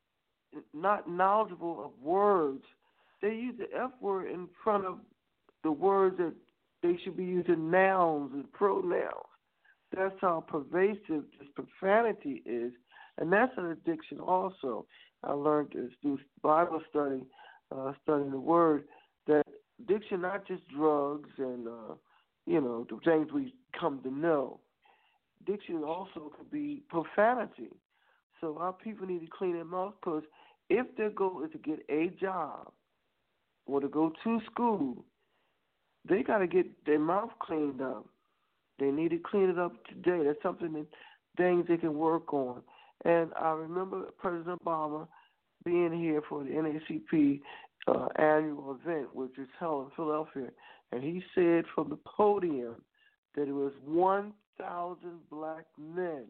not knowledgeable of words. They use the F word in front of the words that they should be using nouns and pronouns. That's how pervasive this profanity is, and that's an addiction also. I learned this through Bible study, uh, studying the Word, that addiction not just drugs and, uh, you know, the things we come to know. Addiction also could be profanity. So our people need to clean their mouth, because if their goal is to get a job or to go to school, they got to get their mouth cleaned up. They need to clean it up today. That's something that things they can work on. And I remember President Obama being here for the N double A C P uh, annual event, which is held in Philadelphia, and he said from the podium that it was one thousand black men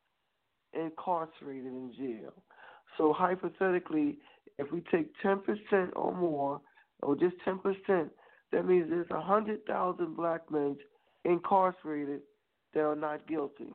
incarcerated in jail. So hypothetically, if we take ten percent or more, or just ten percent, that means there's one hundred thousand black men incarcerated that are not guilty.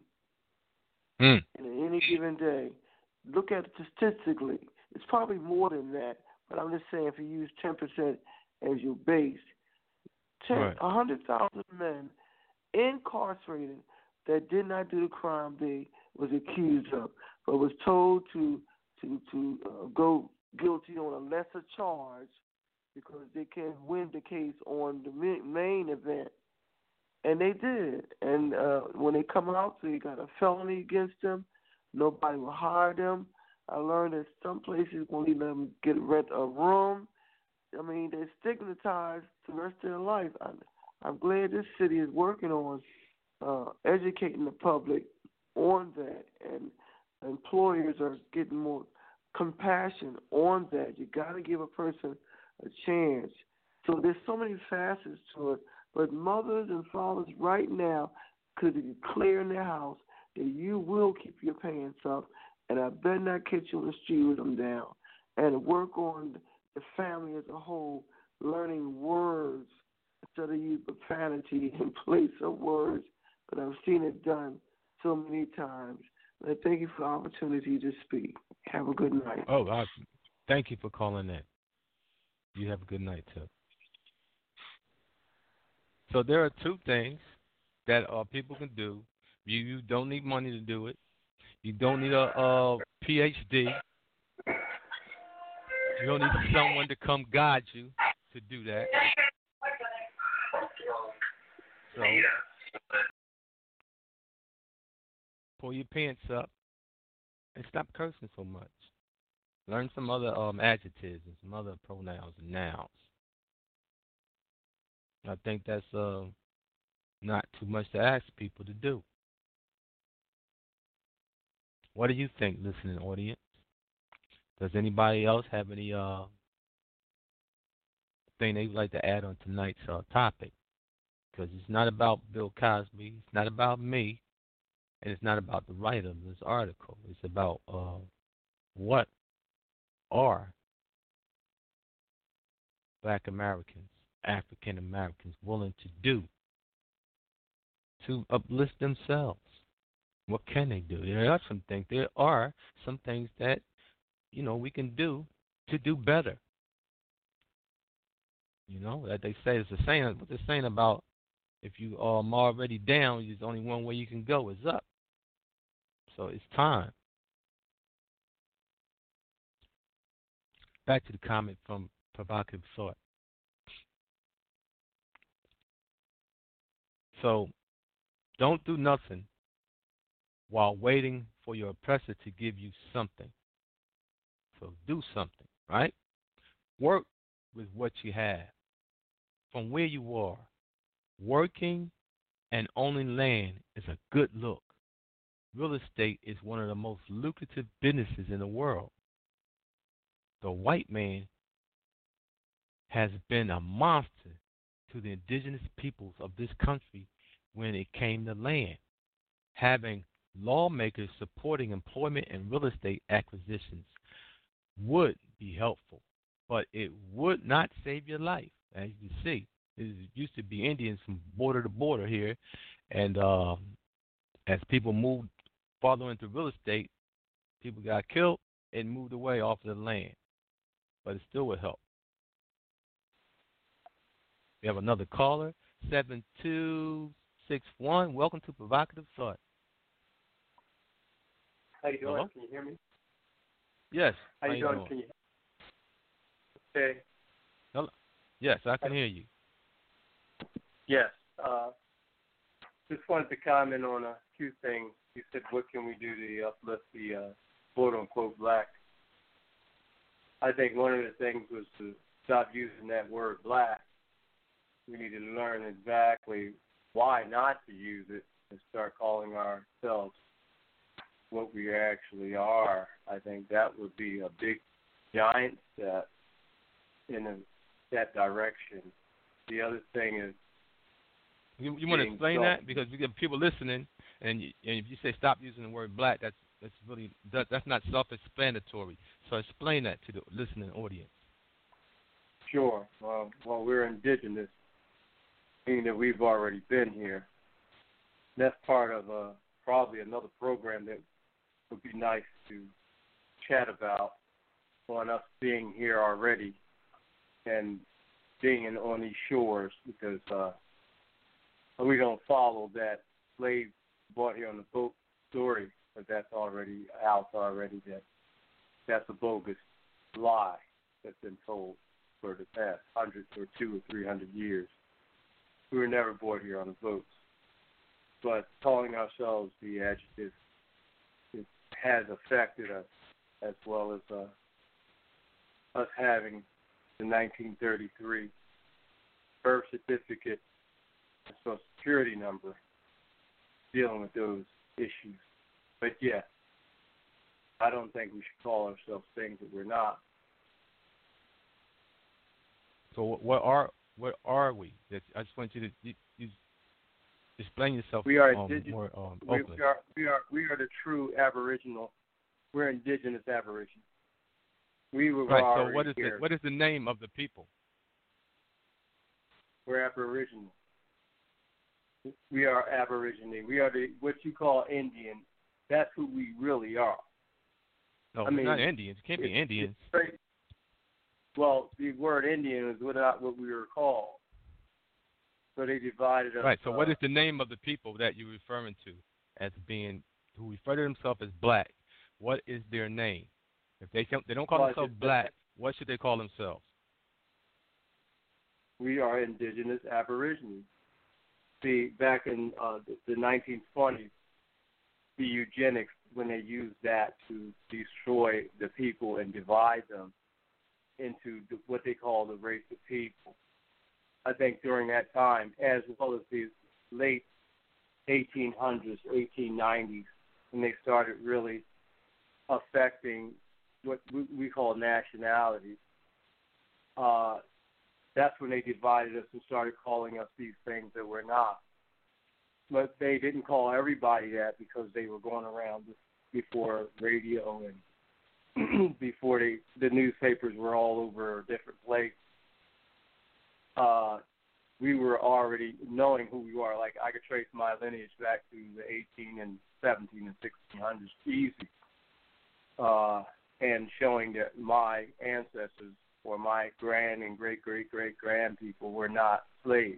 Mm. In any given day. Look at it statistically. It's probably more than that, but I'm just saying if you use ten percent as your base, ten, right. one hundred thousand men incarcerated that did not do the crime they was accused of, but was told to to to uh, go guilty on a lesser charge because they can win the case on the main event. And they did. And uh, when they come out, they got a felony against them. Nobody will hire them. I learned that some places won't even let them get rent a room. I mean, they're stigmatized the rest of their life. I'm, I'm glad this city is working on uh, educating the public on that, and employers are getting more compassion on that. You got to give a person a chance. So there's so many facets to it. But mothers and fathers right now could declare in their house that you will keep your pants up, and I better not catch you on the street with them down, and work on the family as a whole, learning words instead of use profanity in place of words. But I've seen it done so many times. And I thank you for the opportunity to speak. Have a good night. Oh, I, thank you for calling in. You have a good night, too. So there are two things that uh, people can do. You, you don't need money to do it. You don't need a, a P H D. You don't need someone to come guide you to do that. So pull your pants up and stop cursing so much. Learn some other um, adjectives and some other pronouns and nouns. I think that's uh, not too much to ask people to do. What do you think, listening audience? Does anybody else have any uh, thing they'd like to add on tonight's uh, topic? Because it's not about Bill Cosby, it's not about me, and it's not about the writer of this article. It's about uh, what are Black Americans, African Americans willing to do to uplift themselves? What can they do? There are some things. There are some things that, you know, we can do to do better. You know, that they say, it's a saying. What they're saying about if you are um, already down, there's only one way you can go is up. So it's time. Back to the comment from Provocative Thought. So don't do nothing while waiting for your oppressor to give you something. So do something, right? Work with what you have. From where you are, working and owning land is a good look. Real estate is one of the most lucrative businesses in the world. The white man has been a monster to the indigenous peoples of this country when it came to land. Having lawmakers supporting employment and real estate acquisitions would be helpful, but it would not save your life. As you can see, it used to be Indians from border to border here, and um, as people moved farther into real estate, people got killed and moved away off of the land, but it still would help. We have another caller, seven two six one. Welcome to Provocative Thought. How you doing? Hello? Can you hear me? Yes. How, How you you doing? doing? Can you? Okay. Hello? Yes, I can hear you. Yes. Uh, just wanted to comment on a few things. You said, what can we do to uplift the uh, quote-unquote black? I think one of the things was to stop using that word black. We need to learn exactly why not to use it and start calling ourselves what we actually are. I think that would be a big, giant step in a, that direction. The other thing is, You, you want to explain self- that, because we get people listening, and, you, and if you say stop using the word black, that's that's really that, that's not self-explanatory. So explain that to the listening audience. Sure. Well, well, we're indigenous, meaning that we've already been here. That's part of uh, probably another program that would be nice to chat about on us being here already and being in, on these shores, because uh, we don't follow that slave brought here on the boat story, but that's already out already. That that's a bogus lie that's been told for the past hundred or two or three hundred years. We were never brought here on the boats, but calling ourselves the adjective, it has affected us, as well as uh, us having the nineteen thirty-three birth certificate and Social Security number, dealing with those issues. But yeah, I don't think we should call ourselves things that we're not. So what are what are we? That I just want you to you, you explain yourself. We are um, indig- more um, we, openly. we are we are we are the true Aboriginal. We're indigenous Aborigines. We were Right. So already what is here. the what is the name of the people? We're Aboriginal. We are Aborigine. We are the what you call Indian. That's who we really are. No, I it's mean, not Indians. It can't be It's- Indians. it's straight- Well, the word Indian is not what we were called. So they divided us. Right. So what uh, is the name of the people that you're referring to as being who refer to themselves as black? What is their name? If they don't, they don't call Well, themselves it's- black, what should they call themselves? we are indigenous Aborigines. See, back in uh, the, the nineteen twenties, the eugenics when they used that to destroy the people and divide them into the, what they call the race of people. I think during that time, as well as the late eighteen hundreds, eighteen nineties, when they started really affecting what we, we call nationalities, uh, that's when they divided us and started calling us these things that we're not. But they didn't call everybody that because they were going around before radio and before they, the newspapers were all over different places. Uh, we were already knowing who we are. Like, I could trace my lineage back to the eighteen and seventeen and sixteen hundreds easy, uh, and showing that my ancestors or my grand and great great great grand people were not slaves.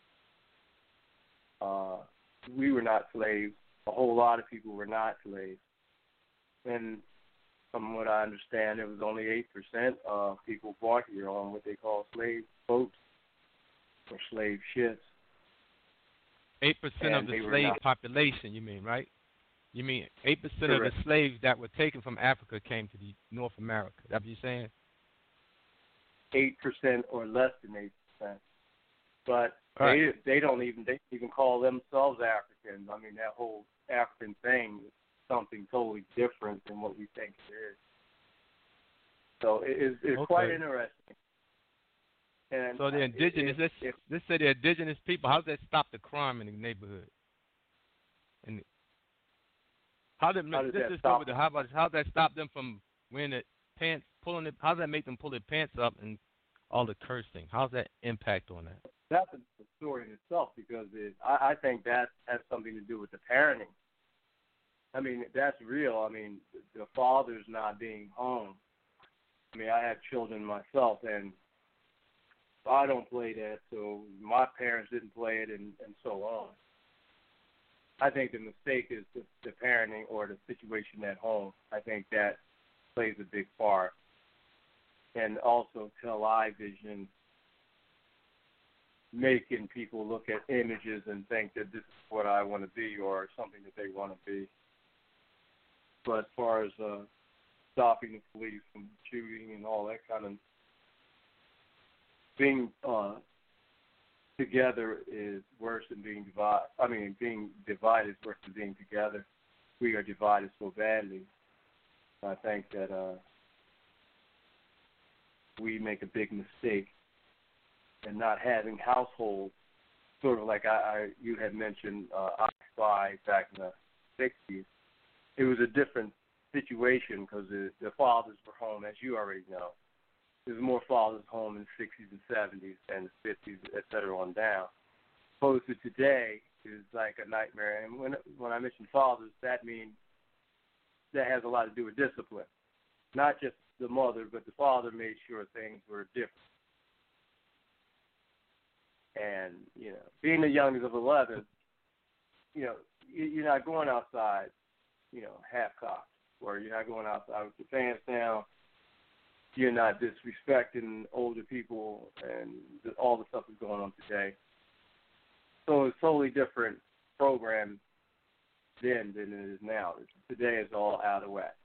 Uh, we were not slaves. A whole lot of people were not slaves, and from what I understand, it was only eight percent of people born here on what they call slave boats or slave ships. Eight percent of the slave not, population, you mean, right? You mean eight percent of the slaves that were taken from Africa came to the North America. That's what you're saying? Eight percent or less than eight percent. But right. they they don't even they even call themselves Africans. I mean, that whole African thing is something totally different than what we think it is. So it, it's, it's okay. quite interesting. And so the indigenous, let's, if, let's say the indigenous people, how does that stop the crime in the neighborhood? And how did how does let's that just stop go with the, how about how does that stop them from wearing the pants, pulling it? How does that make them pull their pants up and all the cursing? How does that impact on that? That's a story in itself because it, I, I think that has something to do with the parenting. I mean, that's real. I mean, the, the father's not being home. I mean, I have children myself, and I don't play that, so my parents didn't play it, and, and so on. I think the mistake is the, the parenting or the situation at home. I think that plays a big part. And also television, making people look at images and think that this is what I want to be or something that they want to be. But as far as uh, stopping the police from shooting and all that kind of being uh, together is worse than being divided. I mean, being divided is worse than being together. We are divided so badly. I think that uh, we make a big mistake in not having households, sort of like I, I you had mentioned uh, I Spy back in the sixties. It was a different situation because the, the fathers were home, as you already know. There's more fathers home in the sixties and seventies and the fifties, et cetera, on down. Opposed to today is like a nightmare. And when when I mention fathers, that means that has a lot to do with discipline. Not just the mother, but the father made sure things were different. And, you know, being the youngest of eleven, you know, you're not going outside, you know, half-cocked, or you're not going outside with your pants down. You're not disrespecting older people and all the stuff that's going on today. So it's a totally different program then than it is now. Today is all out of whack.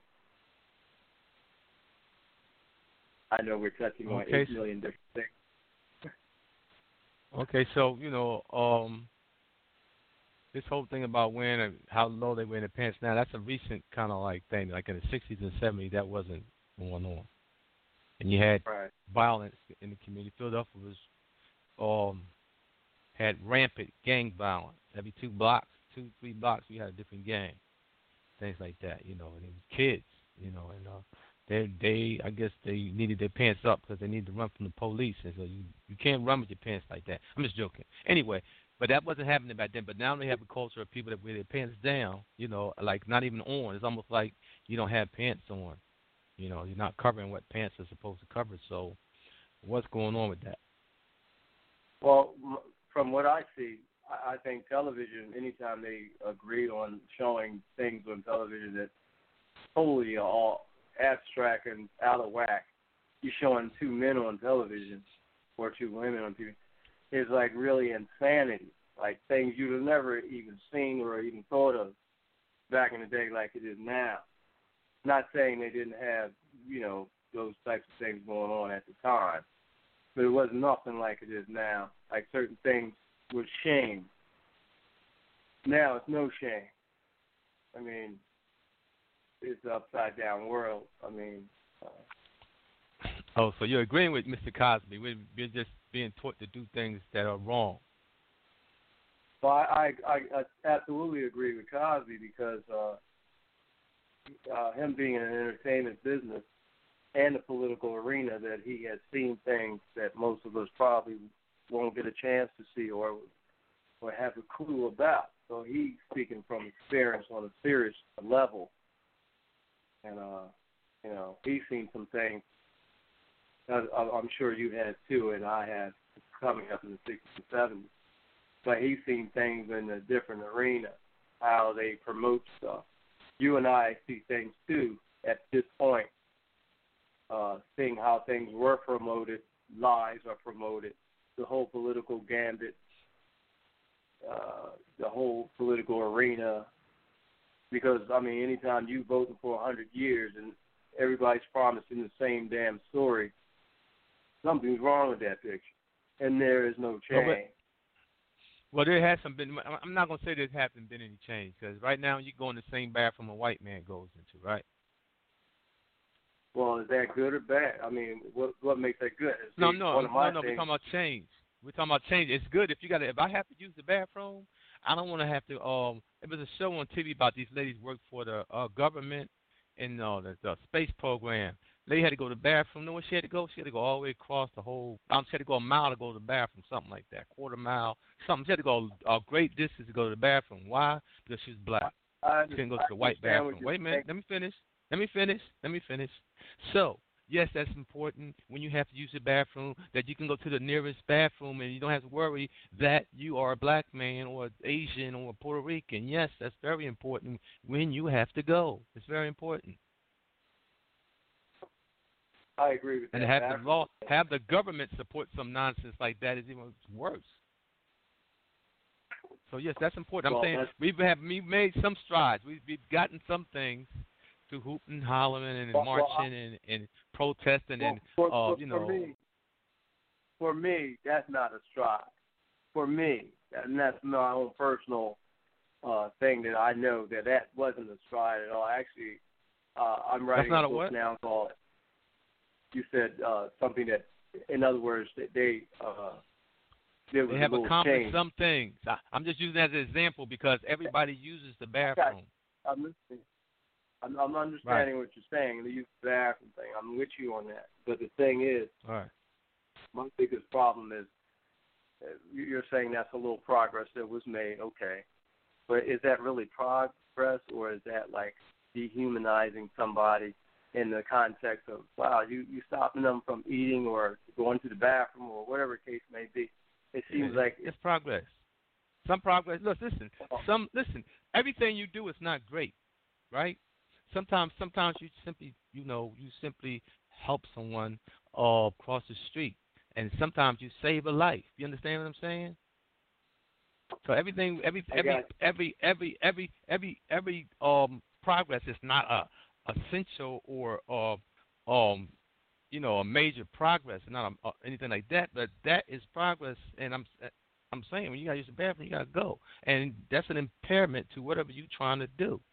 I know we're touching on okay. eight million different things. Okay, so, you know, um, this whole thing about wearing, how low they wear their pants now, that's a recent kind of like thing. Like in the sixties and seventies, that wasn't going on. And you had right. violence in the community. Philadelphia was um, had rampant gang violence. Every two blocks, two, three blocks, you had a different gang. Things like that, you know. And it was kids, you know, and uh, they, they, I guess they needed their pants up because they needed to run from the police. And so you, you can't run with your pants like that. I'm just joking. Anyway, but that wasn't happening back then. But now they have a culture of people that wear their pants down, you know, like not even on. It's almost like you don't have pants on. You know, you're not covering what pants are supposed to cover. So what's going on with that? Well, from what I see, I think television, anytime they agree on showing things on television that totally are all abstract and out of whack, you're showing two men on television or two women on T V, is like really insanity. Like things you'd have never even seen or even thought of back in the day like it is now. Not saying they didn't have, you know, those types of things going on at the time, but it was nothing like it is now. Like certain things were shame. Now it's no shame. I mean, it's an upside down world. I mean. Uh, oh, so you're agreeing with Mister Cosby? We're, we're just being taught to do things that are wrong. Well, I, I, I absolutely agree with Cosby because uh, uh, him being in an entertainment business and the political arena, that he has seen things that most of us probably won't get a chance to see or or have a clue about. So he's speaking from experience on a serious level, and uh, you know, he's seen some things. I, I'm sure you have too, and I have coming up in the sixties and seventies. But he's seen things in a different arena, how they promote stuff. You and I see things too at this point, uh, seeing how things were promoted, lies are promoted, the whole political gambit, uh, the whole political arena. Because, I mean, anytime you voting for one hundred years and everybody's promising the same damn story, something's wrong with that picture. And there is no change. No, well, there hasn't been. I'm not going to say there hasn't been any change, because right now you go in the same bathroom a white man goes into, right? Well, is that good or bad? I mean, what what makes that good? Is no, the, no, one of my no, no. things, We're talking about change. We're talking about change. It's good if you got to. If I have to use the bathroom, I don't want to have to. Um, it was a show on T V about these ladies work for the uh, government in uh, the, the space program. Lady had to go to the bathroom. Know where she had to go? She had to go all the way across the whole. Um, she had to go a mile to go to the bathroom, something like that, quarter mile, something. She had to go a great distance to go to the bathroom. Why? Because she was black. I, She couldn't go to I the white bathroom. Wait a minute. saying. Let me finish. Let me finish. Let me finish. So, yes, that's important when you have to use the bathroom, that you can go to the nearest bathroom and you don't have to worry that you are a black man or Asian or Puerto Rican. Yes, that's very important when you have to go. It's very important. I agree with and that. have the law, have the government support some nonsense like that is even worse. So yes, that's important. I'm well, saying we've have we've made some strides. We've we've gotten some things to hooping, and hollering, and well, marching, well, and, and protesting, well, and for, uh, for, you know. For me, for me, that's not a stride. For me, and that's my own personal uh, thing that I know that that wasn't a stride at all. Actually, uh, I'm writing That's not a a book what? now called. You said uh, something that, in other words, that they uh, there was They have a little accomplished change. some things. I, I'm just using that as an example because everybody uses the bathroom. I'm listening. I'm, I'm understanding right. what you're saying. The use of the bathroom thing. I'm with you on that. But the thing is, All right. my biggest problem is uh, you're saying that's a little progress that was made. Okay, but is that really progress, or is that like dehumanizing somebody in the context of, wow, you you stopping them from eating or going to the bathroom or whatever case may be? It seems yeah, like it's progress. Some progress. Look, listen. Some listen. Everything you do is not great, right? Sometimes, sometimes you simply, you know, you simply help someone uh, cross the street, and sometimes you save a life. You understand what I'm saying? So everything, every, every, every, every, every, every, every um progress is not a essential or uh, um, you know, a major progress, not a, uh, anything like that. But that is progress, and I'm, I'm saying when you gotta use the bathroom, you gotta go, and that's an impairment to whatever you're trying to do.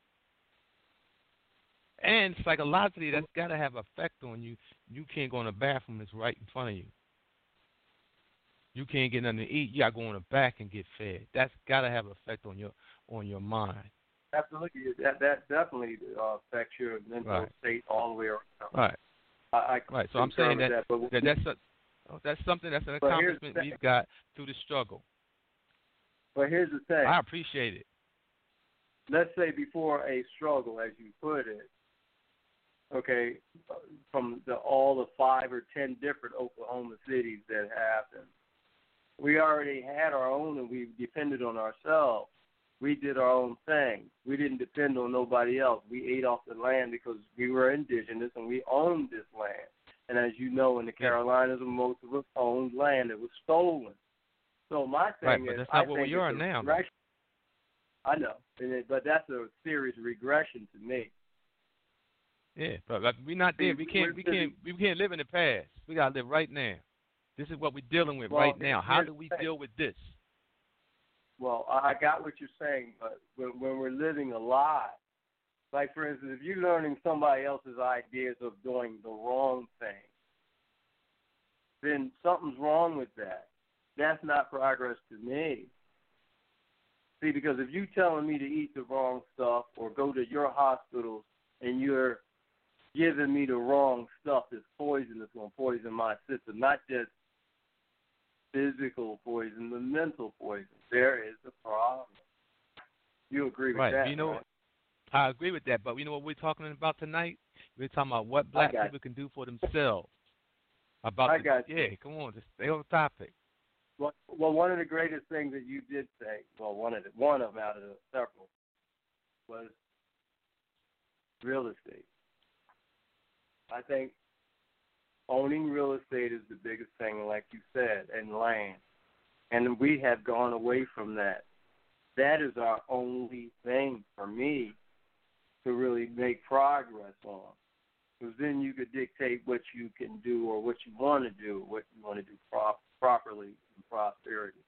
And psychologically, that's got to have an effect on you. You can't go in the bathroom that's right in front of you. You can't get nothing to eat. You got to go in the back and get fed. That's got to have an effect on your on your mind. Absolutely. That that definitely uh, affects your mental right. state all the way around. Right. I, I right. So I'm saying that, that, but that that's a, that's something that's an accomplishment the, we've got through the struggle. But here's the thing. I appreciate it. Let's say before a struggle, as you put it, okay, from the, all the five or ten different Oklahoma cities that happened, we already had our own and we depended on ourselves. We did our own thing. We didn't depend on nobody else. We ate off the land because we were indigenous and we owned this land. And as you know, in the Carolinas, most of us owned land that was stolen. So my thing right, is, but that's I not what think we are the now. I know, and it, but that's a serious regression to me. Yeah, but, but we're not there. We can't. We can't. We can't live in the past. We gotta live right now. This is what we're dealing with well, right now. How do we deal with this? Well, I got what you're saying, but when, when we're living a lie, like for instance, if you're learning somebody else's ideas of doing the wrong thing, then something's wrong with that. That's not progress to me. See, because if you're telling me to eat the wrong stuff or go to your hospitals and you're giving me the wrong stuff that's poison, that's going to poison my system, not just physical poison, the mental poison, there is a problem. You agree with right. that, you know, right? I agree with that, but you know what we're talking about tonight? We're talking about what black people you. can do for themselves. About I the, got you. Yeah, come on, just stay on the topic. Well, well, one of the greatest things that you did say, well, one of the, one of them out of the several, was real estate. I think owning real estate is the biggest thing, like you said, and land. And we have gone away from that. That is our only thing for me to really make progress on. Because then you could dictate what you can do or what you want to do, what you want to do pro- properly in prosperity.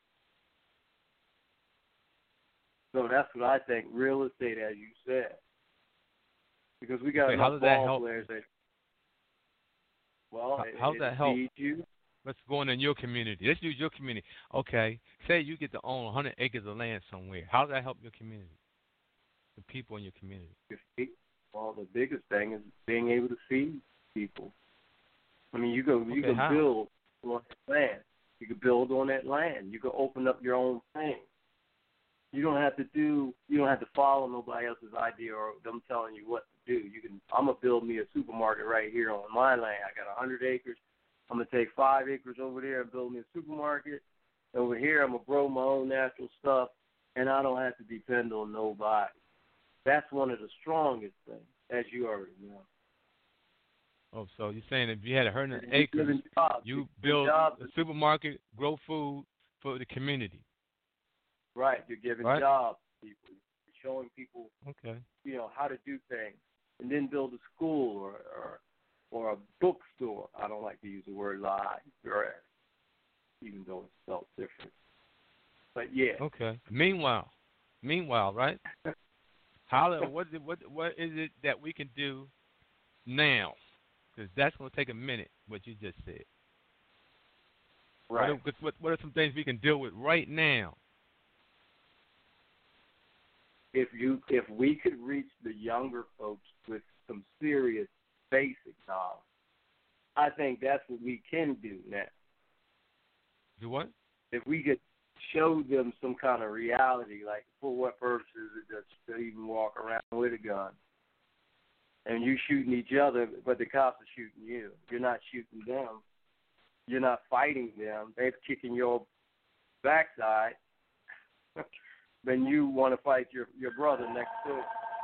So that's what I think, real estate, as you said. Because we got okay, enough ball players that, well, how, it, how's it that help? feeds you. What's going on in your community? Let's use your community. Okay, say you get to own one hundred acres of land somewhere. How does that help your community, the people in your community? Well, the biggest thing is being able to feed people. I mean, you go, you okay, can how? build on that land. You can build on that land. You can open up your own thing. You don't have to do. You don't have to follow nobody else's idea or them telling you what to do. You can. I'm gonna build me a supermarket right here on my land. I got a hundred acres. I'm gonna take five acres over there and build me a supermarket. Over here, I'm gonna grow my own natural stuff, and I don't have to depend on nobody. That's one of the strongest things, as you already know. Oh, so you're saying if you had a hundred acres, jobs. you build jobs. a supermarket, grow food for the community. Right, you're giving right? jobs to people, you're showing people, okay, you know, how to do things, and then build a school or or, or a bookstore. I don't like to use the word lie, even though it's spelled different. But yeah. Okay. Meanwhile, meanwhile, right? How what is it, what what is it that we can do now? Because that's going to take a minute. What you just said. Right. What, what what are some things we can deal with right now? If you if we could reach the younger folks with some serious basic knowledge, I think that's what we can do now. Do what? If we could show them some kind of reality, like for what purpose is it that to even walk around with a gun? And you shooting each other, but the cops are shooting you. You're not shooting them. You're not fighting them. They're kicking your backside. Then you want to fight your, your brother next door.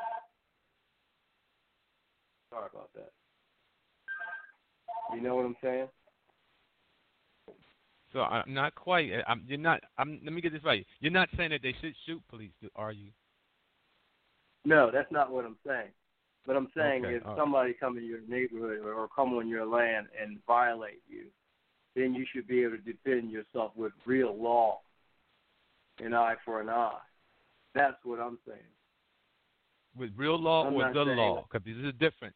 Sorry about that. You know what I'm saying? So I'm not quite. I'm, you're not. I'm, let me get this right. You're not saying that they should shoot police, are you? No, that's not what I'm saying. What I'm saying okay, is, right. somebody come in your neighborhood or, or come on your land and violate you, then you should be able to defend yourself with real law, an eye for an eye. That's what I'm saying. With real law I'm or the saying law? Because there's a difference.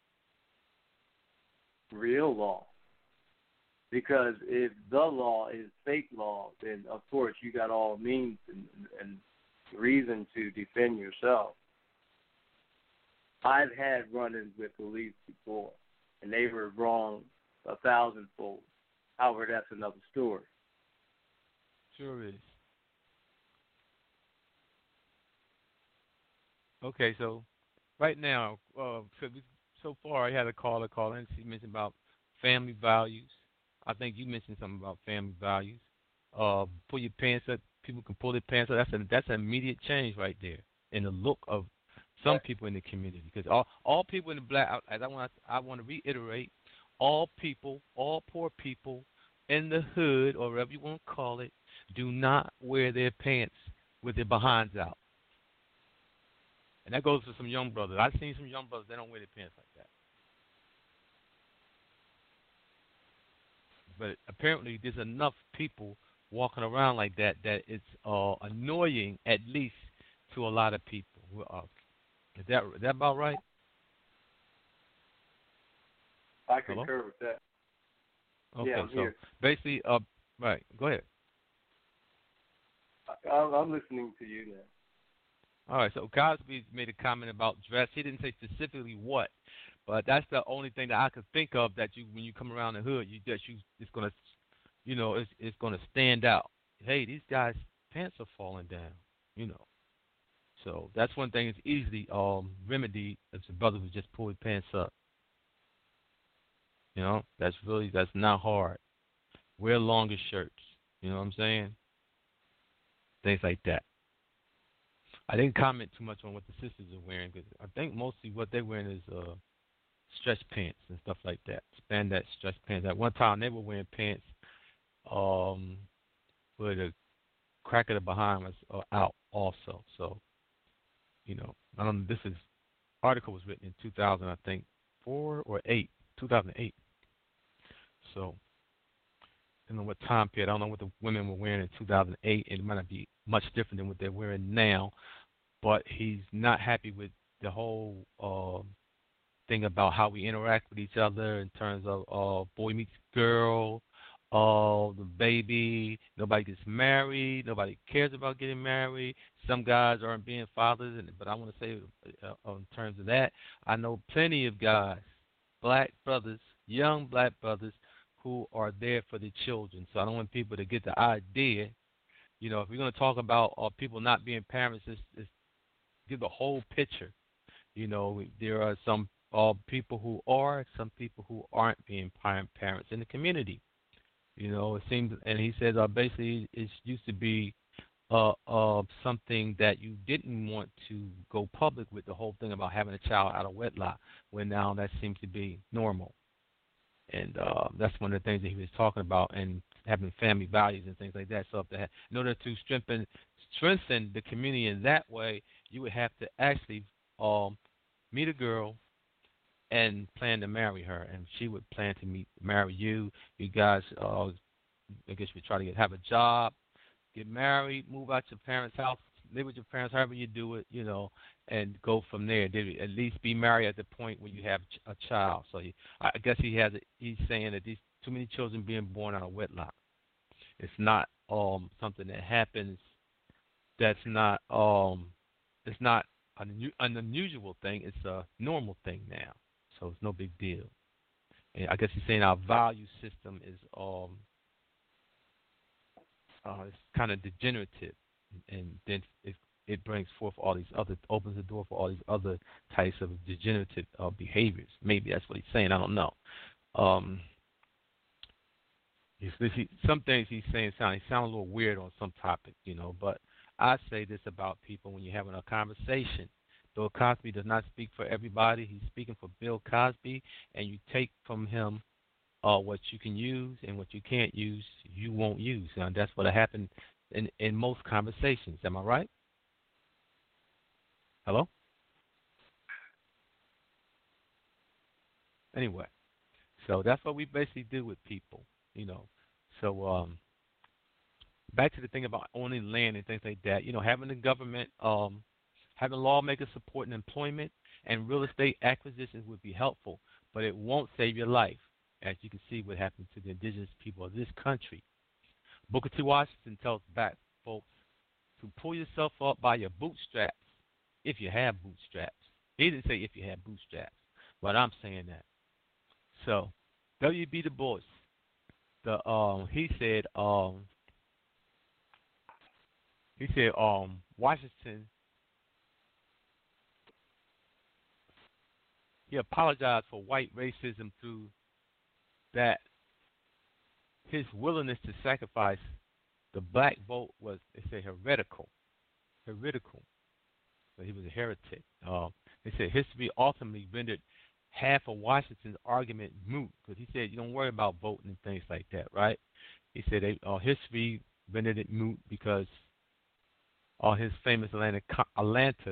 Real law. Because if the law is fake law, then of course you got all means and, and reason to defend yourself. I've had run-ins with police before, and they were wrong a thousandfold. However, that's another story. Sure is. Okay, so right now, uh, so, we, so far I had a caller call in. She mentioned about family values. I think you mentioned something about family values. Uh, pull your pants up. People can pull their pants up. That's a, that's an immediate change right there in the look of some people in the community. Because all all people in the black, as I want I want to reiterate, all people, all poor people in the hood or whatever you want to call it, do not wear their pants with their behinds out. And that goes for some young brothers. I've seen some young brothers, they don't wear their pants like that. But apparently there's enough people walking around like that that it's uh, annoying, at least to a lot of people. Uh, is that is that about right? I Hello? concur with that. Okay, yeah, I'm so here. basically, uh, right, go ahead. I, I'm listening to you now. All right, so Cosby made a comment about dress. He didn't say specifically what, but that's the only thing that I could think of that you, when you come around the hood, you that you it's gonna, you know, it's it's gonna stand out. Hey, these guys' pants are falling down, you know. So that's one thing that's easily um remedied if the brother would just pull his pants up. You know, that's really that's not hard. Wear longer shirts. You know what I'm saying? Things like that. I didn't comment too much on what the sisters are wearing because I think mostly what they're wearing is uh, stretch pants and stuff like that. Spandex stretch pants. At one time they were wearing pants um, where the crack of the behind was uh, out also. So, you know, I don't know. This is article was written in two thousand, I think, four or eight, two thousand eight. So, I don't know what time period. I don't know what the women were wearing in two thousand eight. It might not be much different than what they're wearing now. But he's not happy with the whole uh, thing about how we interact with each other in terms of uh, boy meets girl, uh, the baby. Nobody gets married. Nobody cares about getting married. Some guys aren't being fathers. And, but I want to say uh, in terms of that, I know plenty of guys, black brothers, young black brothers, who are there for the children. So I don't want people to get the idea, you know, if we're going to talk about uh, people not being parents, it's, it's give the whole picture. You know, there are some uh, people who are, some people who aren't being parents in the community. You know, it seems, and he says uh, basically it used to be uh, uh, something that you didn't want to go public with, the whole thing about having a child out of wedlock, when now that seems to be normal. And uh, that's one of the things that he was talking about, and having family values and things like that. So if they, in order to strengthen strengthen the community in that way, you would have to actually um, meet a girl and plan to marry her, and she would plan to meet marry you. You guys, uh, I guess, you try to get have a job, get married, move out your parents' house, live with your parents, however you do it, you know, and go from there. They at least be married at the point where you have a child. So he, I guess he has. He's saying that these too many children being born out of wedlock. It's not um something that happens. That's not um. It's not an, an unusual thing. It's a normal thing now. So it's no big deal. And I guess he's saying our value system is um. Uh, it's kind of degenerative, and then it it brings forth all these other, opens the door for all these other types of degenerative uh, behaviors. Maybe that's what he's saying. I don't know. Um, he's, he, some things he's saying sound he sound a little weird on some topics, you know. But I say this about people when you're having a conversation. Bill Cosby does not speak for everybody. He's speaking for Bill Cosby, and you take from him uh, what you can use and what you can't use, you won't use. And that's what happened in in most conversations. Am I right? Hello? Anyway, so that's what we basically do with people, you know. So um, back to the thing about owning land and things like that, you know, having the government, um, having lawmakers supporting employment and real estate acquisitions would be helpful, but it won't save your life, as you can see what happened to the indigenous people of this country. Booker T. Washington tells black folks to pull yourself up by your bootstraps, if you have bootstraps. He didn't say if you have bootstraps, but I'm saying that. So, W B. Du Bois, the um, he said um, he said um, Washington. He apologized for white racism through that. His willingness to sacrifice the black vote was, they say, heretical. Heretical. So he was a heretic. Uh, they said history ultimately rendered half of Washington's argument moot, because he said you don't worry about voting and things like that, right? He said they, uh, history rendered it moot because all his famous Atlanta, Atlanta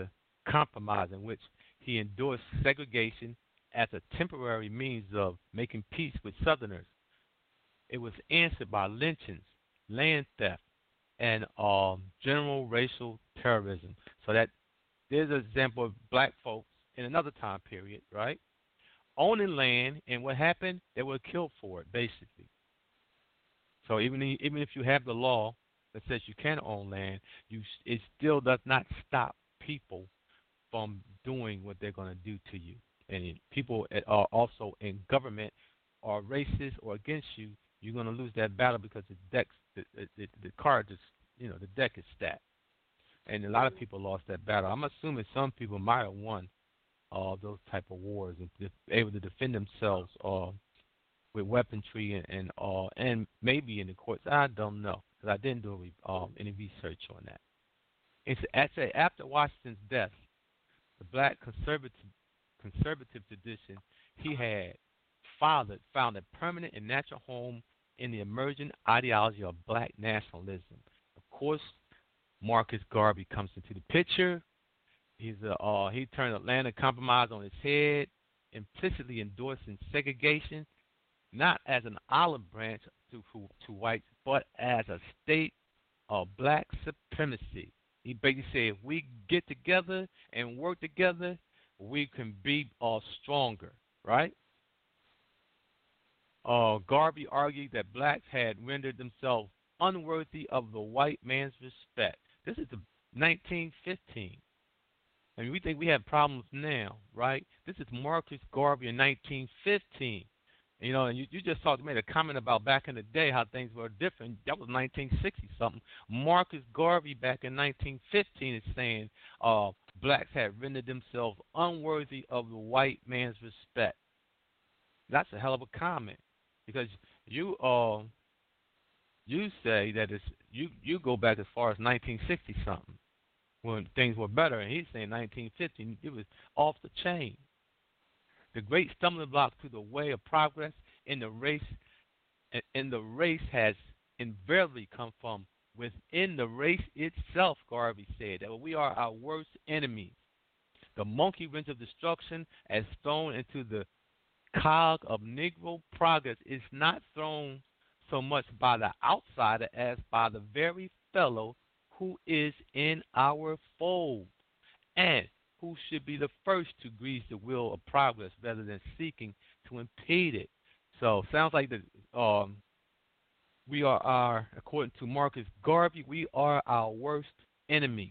Compromise, in which he endorsed segregation as a temporary means of making peace with Southerners. It was answered by lynchings, land theft, and um, general racial terrorism. So that there's an example of black folks in another time period, right? Owning land, and what happened? They were killed for it, basically. So even if, even if you have the law that says you can own land, you it still does not stop people from doing what they're going to do to you. And people are also in government are racist or against you, you're going to lose that battle because the deck, the, the, the card is, you know, the deck is stacked. And a lot of people lost that battle. I'm assuming some people might have won uh, those type of wars and be able to defend themselves uh, with weaponry and and, uh, and maybe in the courts. I don't know because I didn't do um, any research on that. It's actually after Washington's death, the black conservative conservative tradition he had fathered found a permanent and natural home in the emerging ideology of black nationalism. Of course, Marcus Garvey comes into the picture. He's a, uh, he turned Atlanta Compromise on its head, implicitly endorsing segregation, not as an olive branch to, to whites, but as a state of black supremacy. He basically said, if we get together and work together, we can be uh, stronger, right? Uh, Garvey argued that blacks had rendered themselves unworthy of the white man's respect. This is the nineteen fifteen. I mean, we think we have problems now, right? This is Marcus Garvey in nineteen fifteen. You know, and you, you just talked, made a comment about back in the day how things were different. That was nineteen sixty something. Marcus Garvey back in nineteen fifteen is saying uh, blacks had rendered themselves unworthy of the white man's respect. That's a hell of a comment because you uh, you say that it's you you go back as far as nineteen sixty something when things were better, and he's saying nineteen fifteen it was off the chain. The great stumbling block to the way of progress in the race in the race has invariably come from within the race itself, Garvey said, that we are our worst enemies. The monkey wrench of destruction as thrown into the cog of Negro progress is not thrown so much by the outsider as by the very fellow who is in our fold, and who should be the first to grease the wheel of progress rather than seeking to impede it. So sounds like the um, we are our, according to Marcus Garvey, we are our worst enemies.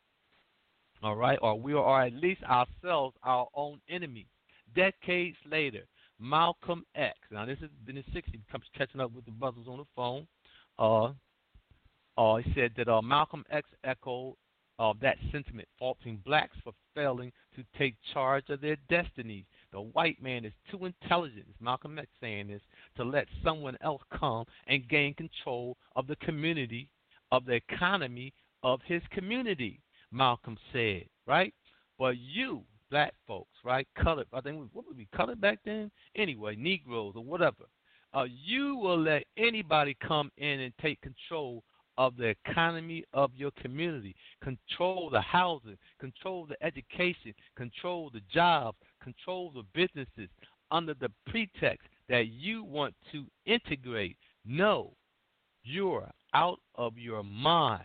All right, or we are at least ourselves our own enemies. Decades later, Malcolm X. Now this is in the sixties. Comes catching up with the brothers on the phone. Uh, uh, he said that uh, Malcolm X echoed of uh, that sentiment, faulting blacks for failing to take charge of their destinies. The white man is too intelligent, as Malcolm X saying this, to let someone else come and gain control of the community, of the economy of his community, Malcolm said, right? But you, black folks, right, colored, I think, what would we, colored back then? Anyway, Negroes or whatever. Uh, you will let anybody come in and take control of the economy of your community, control the housing, control the education, control the jobs, control the businesses under the pretext that you want to integrate. No, you're out of your mind.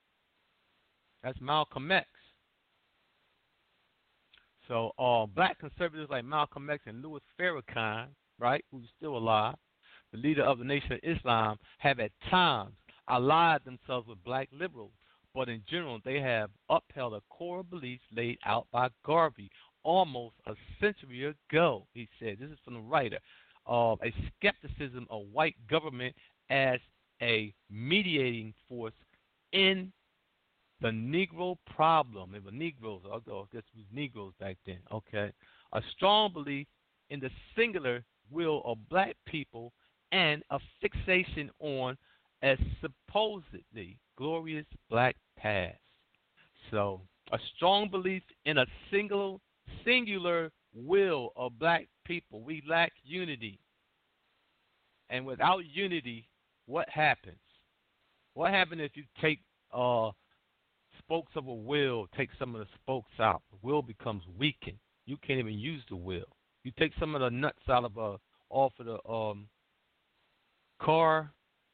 That's Malcolm X. So uh, black conservatives like Malcolm X and Louis Farrakhan, right, who's still alive, the leader of the Nation of Islam, have at times allied themselves with black liberals, but in general they have upheld a core beliefs laid out by Garvey almost a century ago. He said, this is from the writer, of uh, a skepticism of white government as a mediating force in the Negro problem. They were Negroes, although I guess it was Negroes back then, okay? A strong belief in the singular will of black people and a fixation on a supposedly glorious black past. So, a strong belief in a single, singular will of black people. We lack unity. And without unity, what happens? What happens if you take uh, spokes of a wheel, take some of the spokes out. The wheel becomes weakened. You can't even use the wheel. You take some of the nuts out of a off of the um, car,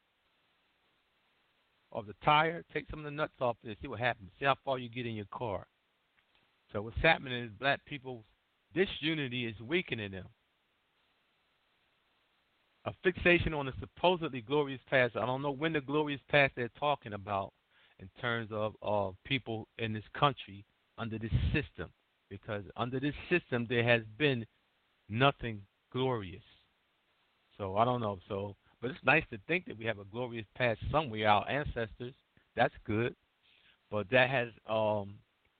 of the tire. Take some of the nuts off there. See what happens. See how far you get in your car. So what's happening is black people, disunity is weakening them. A fixation on a supposedly glorious past. I don't know when the glorious past they're talking about in terms of uh, people in this country under this system. Because under this system, there has been nothing glorious. So I don't know. So, but it's nice to think that we have a glorious past somewhere. Our ancestors, that's good. But that has um,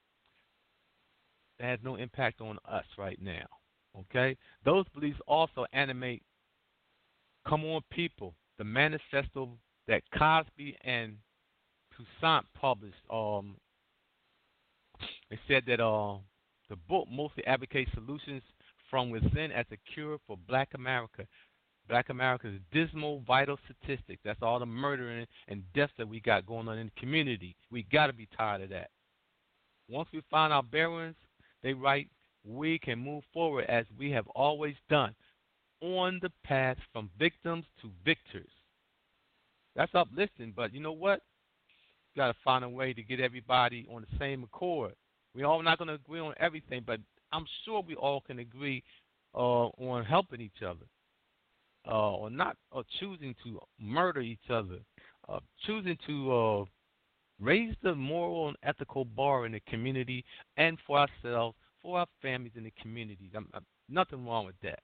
that has no impact on us right now. Okay? Those beliefs also animate Come On People, the manifesto that Cosby and Toussaint published. Um, they said that uh, the book mostly advocates solutions from within as a cure for black America. Black America's dismal vital statistics. That's all the murdering and deaths that we got going on in the community. We got to be tired of that. Once we find our bearings, they write, we can move forward as we have always done, on the path from victims to victors. That's uplifting, but you know what? You got to find a way to get everybody on the same accord. We're all not going to agree on everything, but I'm sure we all can agree uh, on helping each other, uh, or not, or choosing to murder each other, uh, choosing to uh, raise the moral and ethical bar in the community and for ourselves, for our families in the community. I'm, I'm, nothing wrong with that.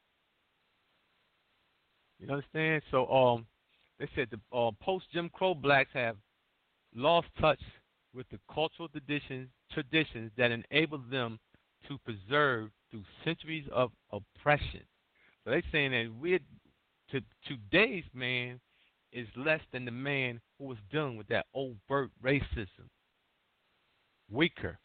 You understand? So um, they said the uh, post-Jim Crow blacks have lost touch with the cultural traditions, traditions that enabled them to preserve through centuries of oppression. So they're saying that we're, to, today's man is less than the man who was dealing with that overt racism. Weaker.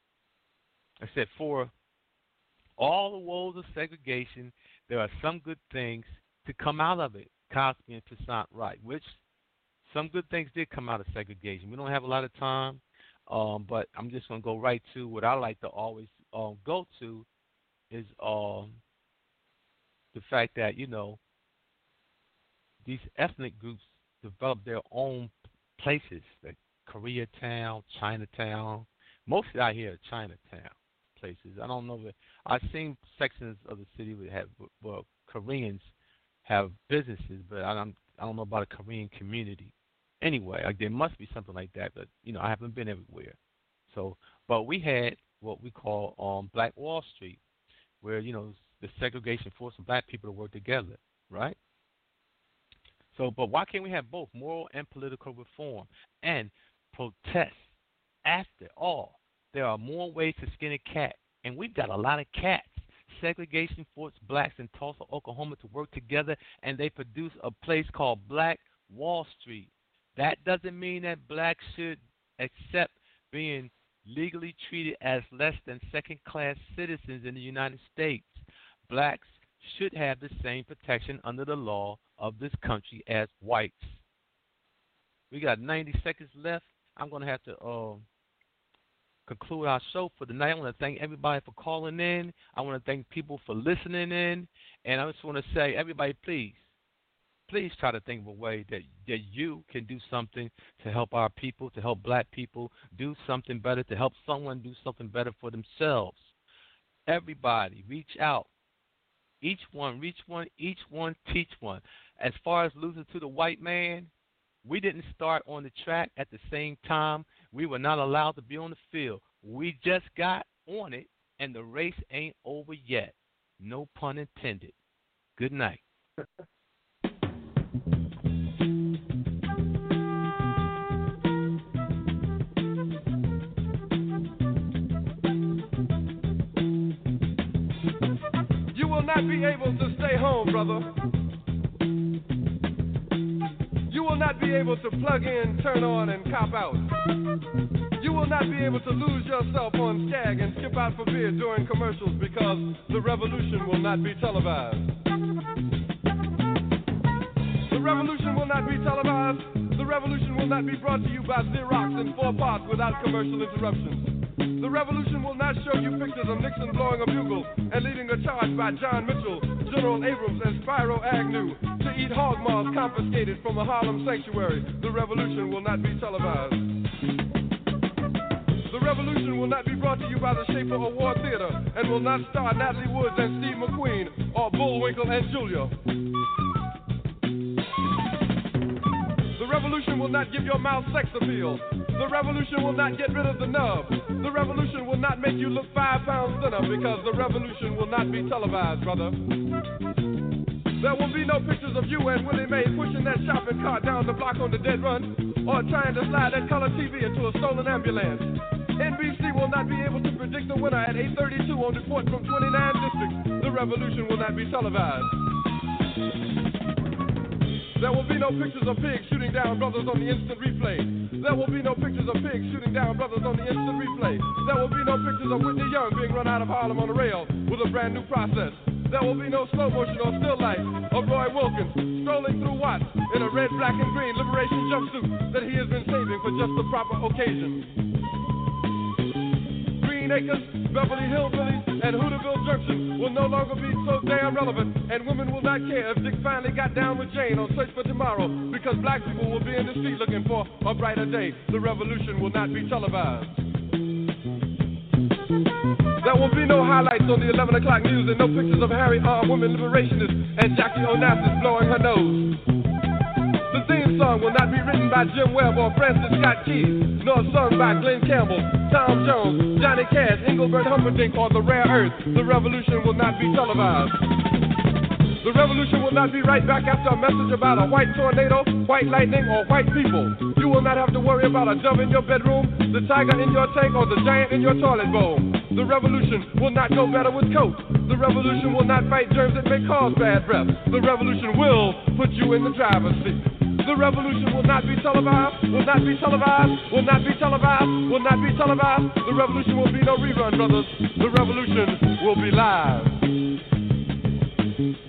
I said, for all the woes of segregation, there are some good things to come out of it. Cosby and Toussaint Wright, which some good things did come out of segregation. We don't have a lot of time, um, but I'm just going to go right to what I like to always um, go to is um, the fact that, you know, these ethnic groups developed their own places, like Koreatown, Chinatown. Mostly out here, Chinatown places. I don't know. That, I've seen sections of the city that have, well, Koreans have businesses, but I don't, I don't know about a Korean community. Anyway, like there must be something like that, but you know I haven't been everywhere. So, but we had what we call um, Black Wall Street, where you know the segregation forced black people to work together, right? So, but why can't we have both moral and political reform and protest? After all, there are more ways to skin a cat, and we've got a lot of cats. Segregation forced blacks in Tulsa, Oklahoma to work together, and they produce a place called Black Wall Street. That doesn't mean that blacks should accept being legally treated as less than second-class citizens in the United States. Blacks should have the same protection under the law of this country as whites. We got ninety seconds left. I'm going to have to uh, conclude our show for tonight. I want to thank everybody for calling in. I want to thank people for listening in. And I just want to say, everybody, please, please try to think of a way that, that you can do something to help our people, to help black people do something better, to help someone do something better for themselves. Everybody, reach out. Each one, reach one, each one, teach one. As far as losing to the white man, we didn't start on the track at the same time. We were not allowed to be on the field. We just got on it, and the race ain't over yet. No pun intended. Good night. You will not be able to stay home, brother. You will not be able to plug in, turn on, and cop out. You will not be able to lose yourself on Skag and skip out for beer during commercials because the revolution will not be televised. The revolution will not be televised. The revolution will not be brought to you by Xerox in four parts without commercial interruptions. The revolution will not show you pictures of Nixon blowing a bugle and leading a charge by John Mitchell, General Abrams, and Spyro Agnew to eat hog maws confiscated from a Harlem sanctuary. The revolution will not be televised. The revolution will not be brought to you by the Schaefer Award Theater and will not star Natalie Woods and Steve McQueen or Bullwinkle and Julia. The revolution will not give your mouth sex appeal. The revolution will not get rid of the nub. The revolution will not make you look five pounds thinner because the revolution will not be televised, brother. There will be no pictures of you and Willie Mae pushing that shopping cart down the block on the dead run or trying to slide that color T V into a stolen ambulance. N B C will not be able to predict the winner at eight thirty-two on report from twenty-nine districts. The revolution will not be televised. There will be no pictures of pigs shooting down brothers on the instant replay. There will be no pictures of pigs shooting down brothers on the instant replay. There will be no pictures of Whitney Young being run out of Harlem on a rail with a brand new process. There will be no slow motion or still life of Roy Wilkins strolling through Watts in a red, black, and green liberation jumpsuit that he has been saving for just the proper occasion. Green Acres, Beverly Hillbillies, and Hooterville Junction will no longer be so damn relevant, and women will not care if Dick finally got down with Jane on Search for Tomorrow, because black people will be in the street looking for a brighter day. The revolution will not be televised. There will be no highlights on the eleven o'clock news and no pictures of Harry armed women liberationists and Jackie Onassis blowing her nose. The theme song will not be written by Jim Webb or Francis Scott Keys, nor sung by Glenn Campbell, Tom Jones, Johnny Cash, Engelbert Humperdinck, or The Rare Earth. The revolution will not be televised. The revolution will not be right back after a message about a white tornado, white lightning, or white people. You will not have to worry about a dove in your bedroom, the tiger in your tank, or the giant in your toilet bowl. The revolution will not go better with Coke. The revolution will not fight germs that may cause bad breath. The revolution will put you in the driver's seat. The revolution will not be televised, will not be televised, will not be televised, will not be televised. The revolution will be no rerun, brothers. The revolution will be live.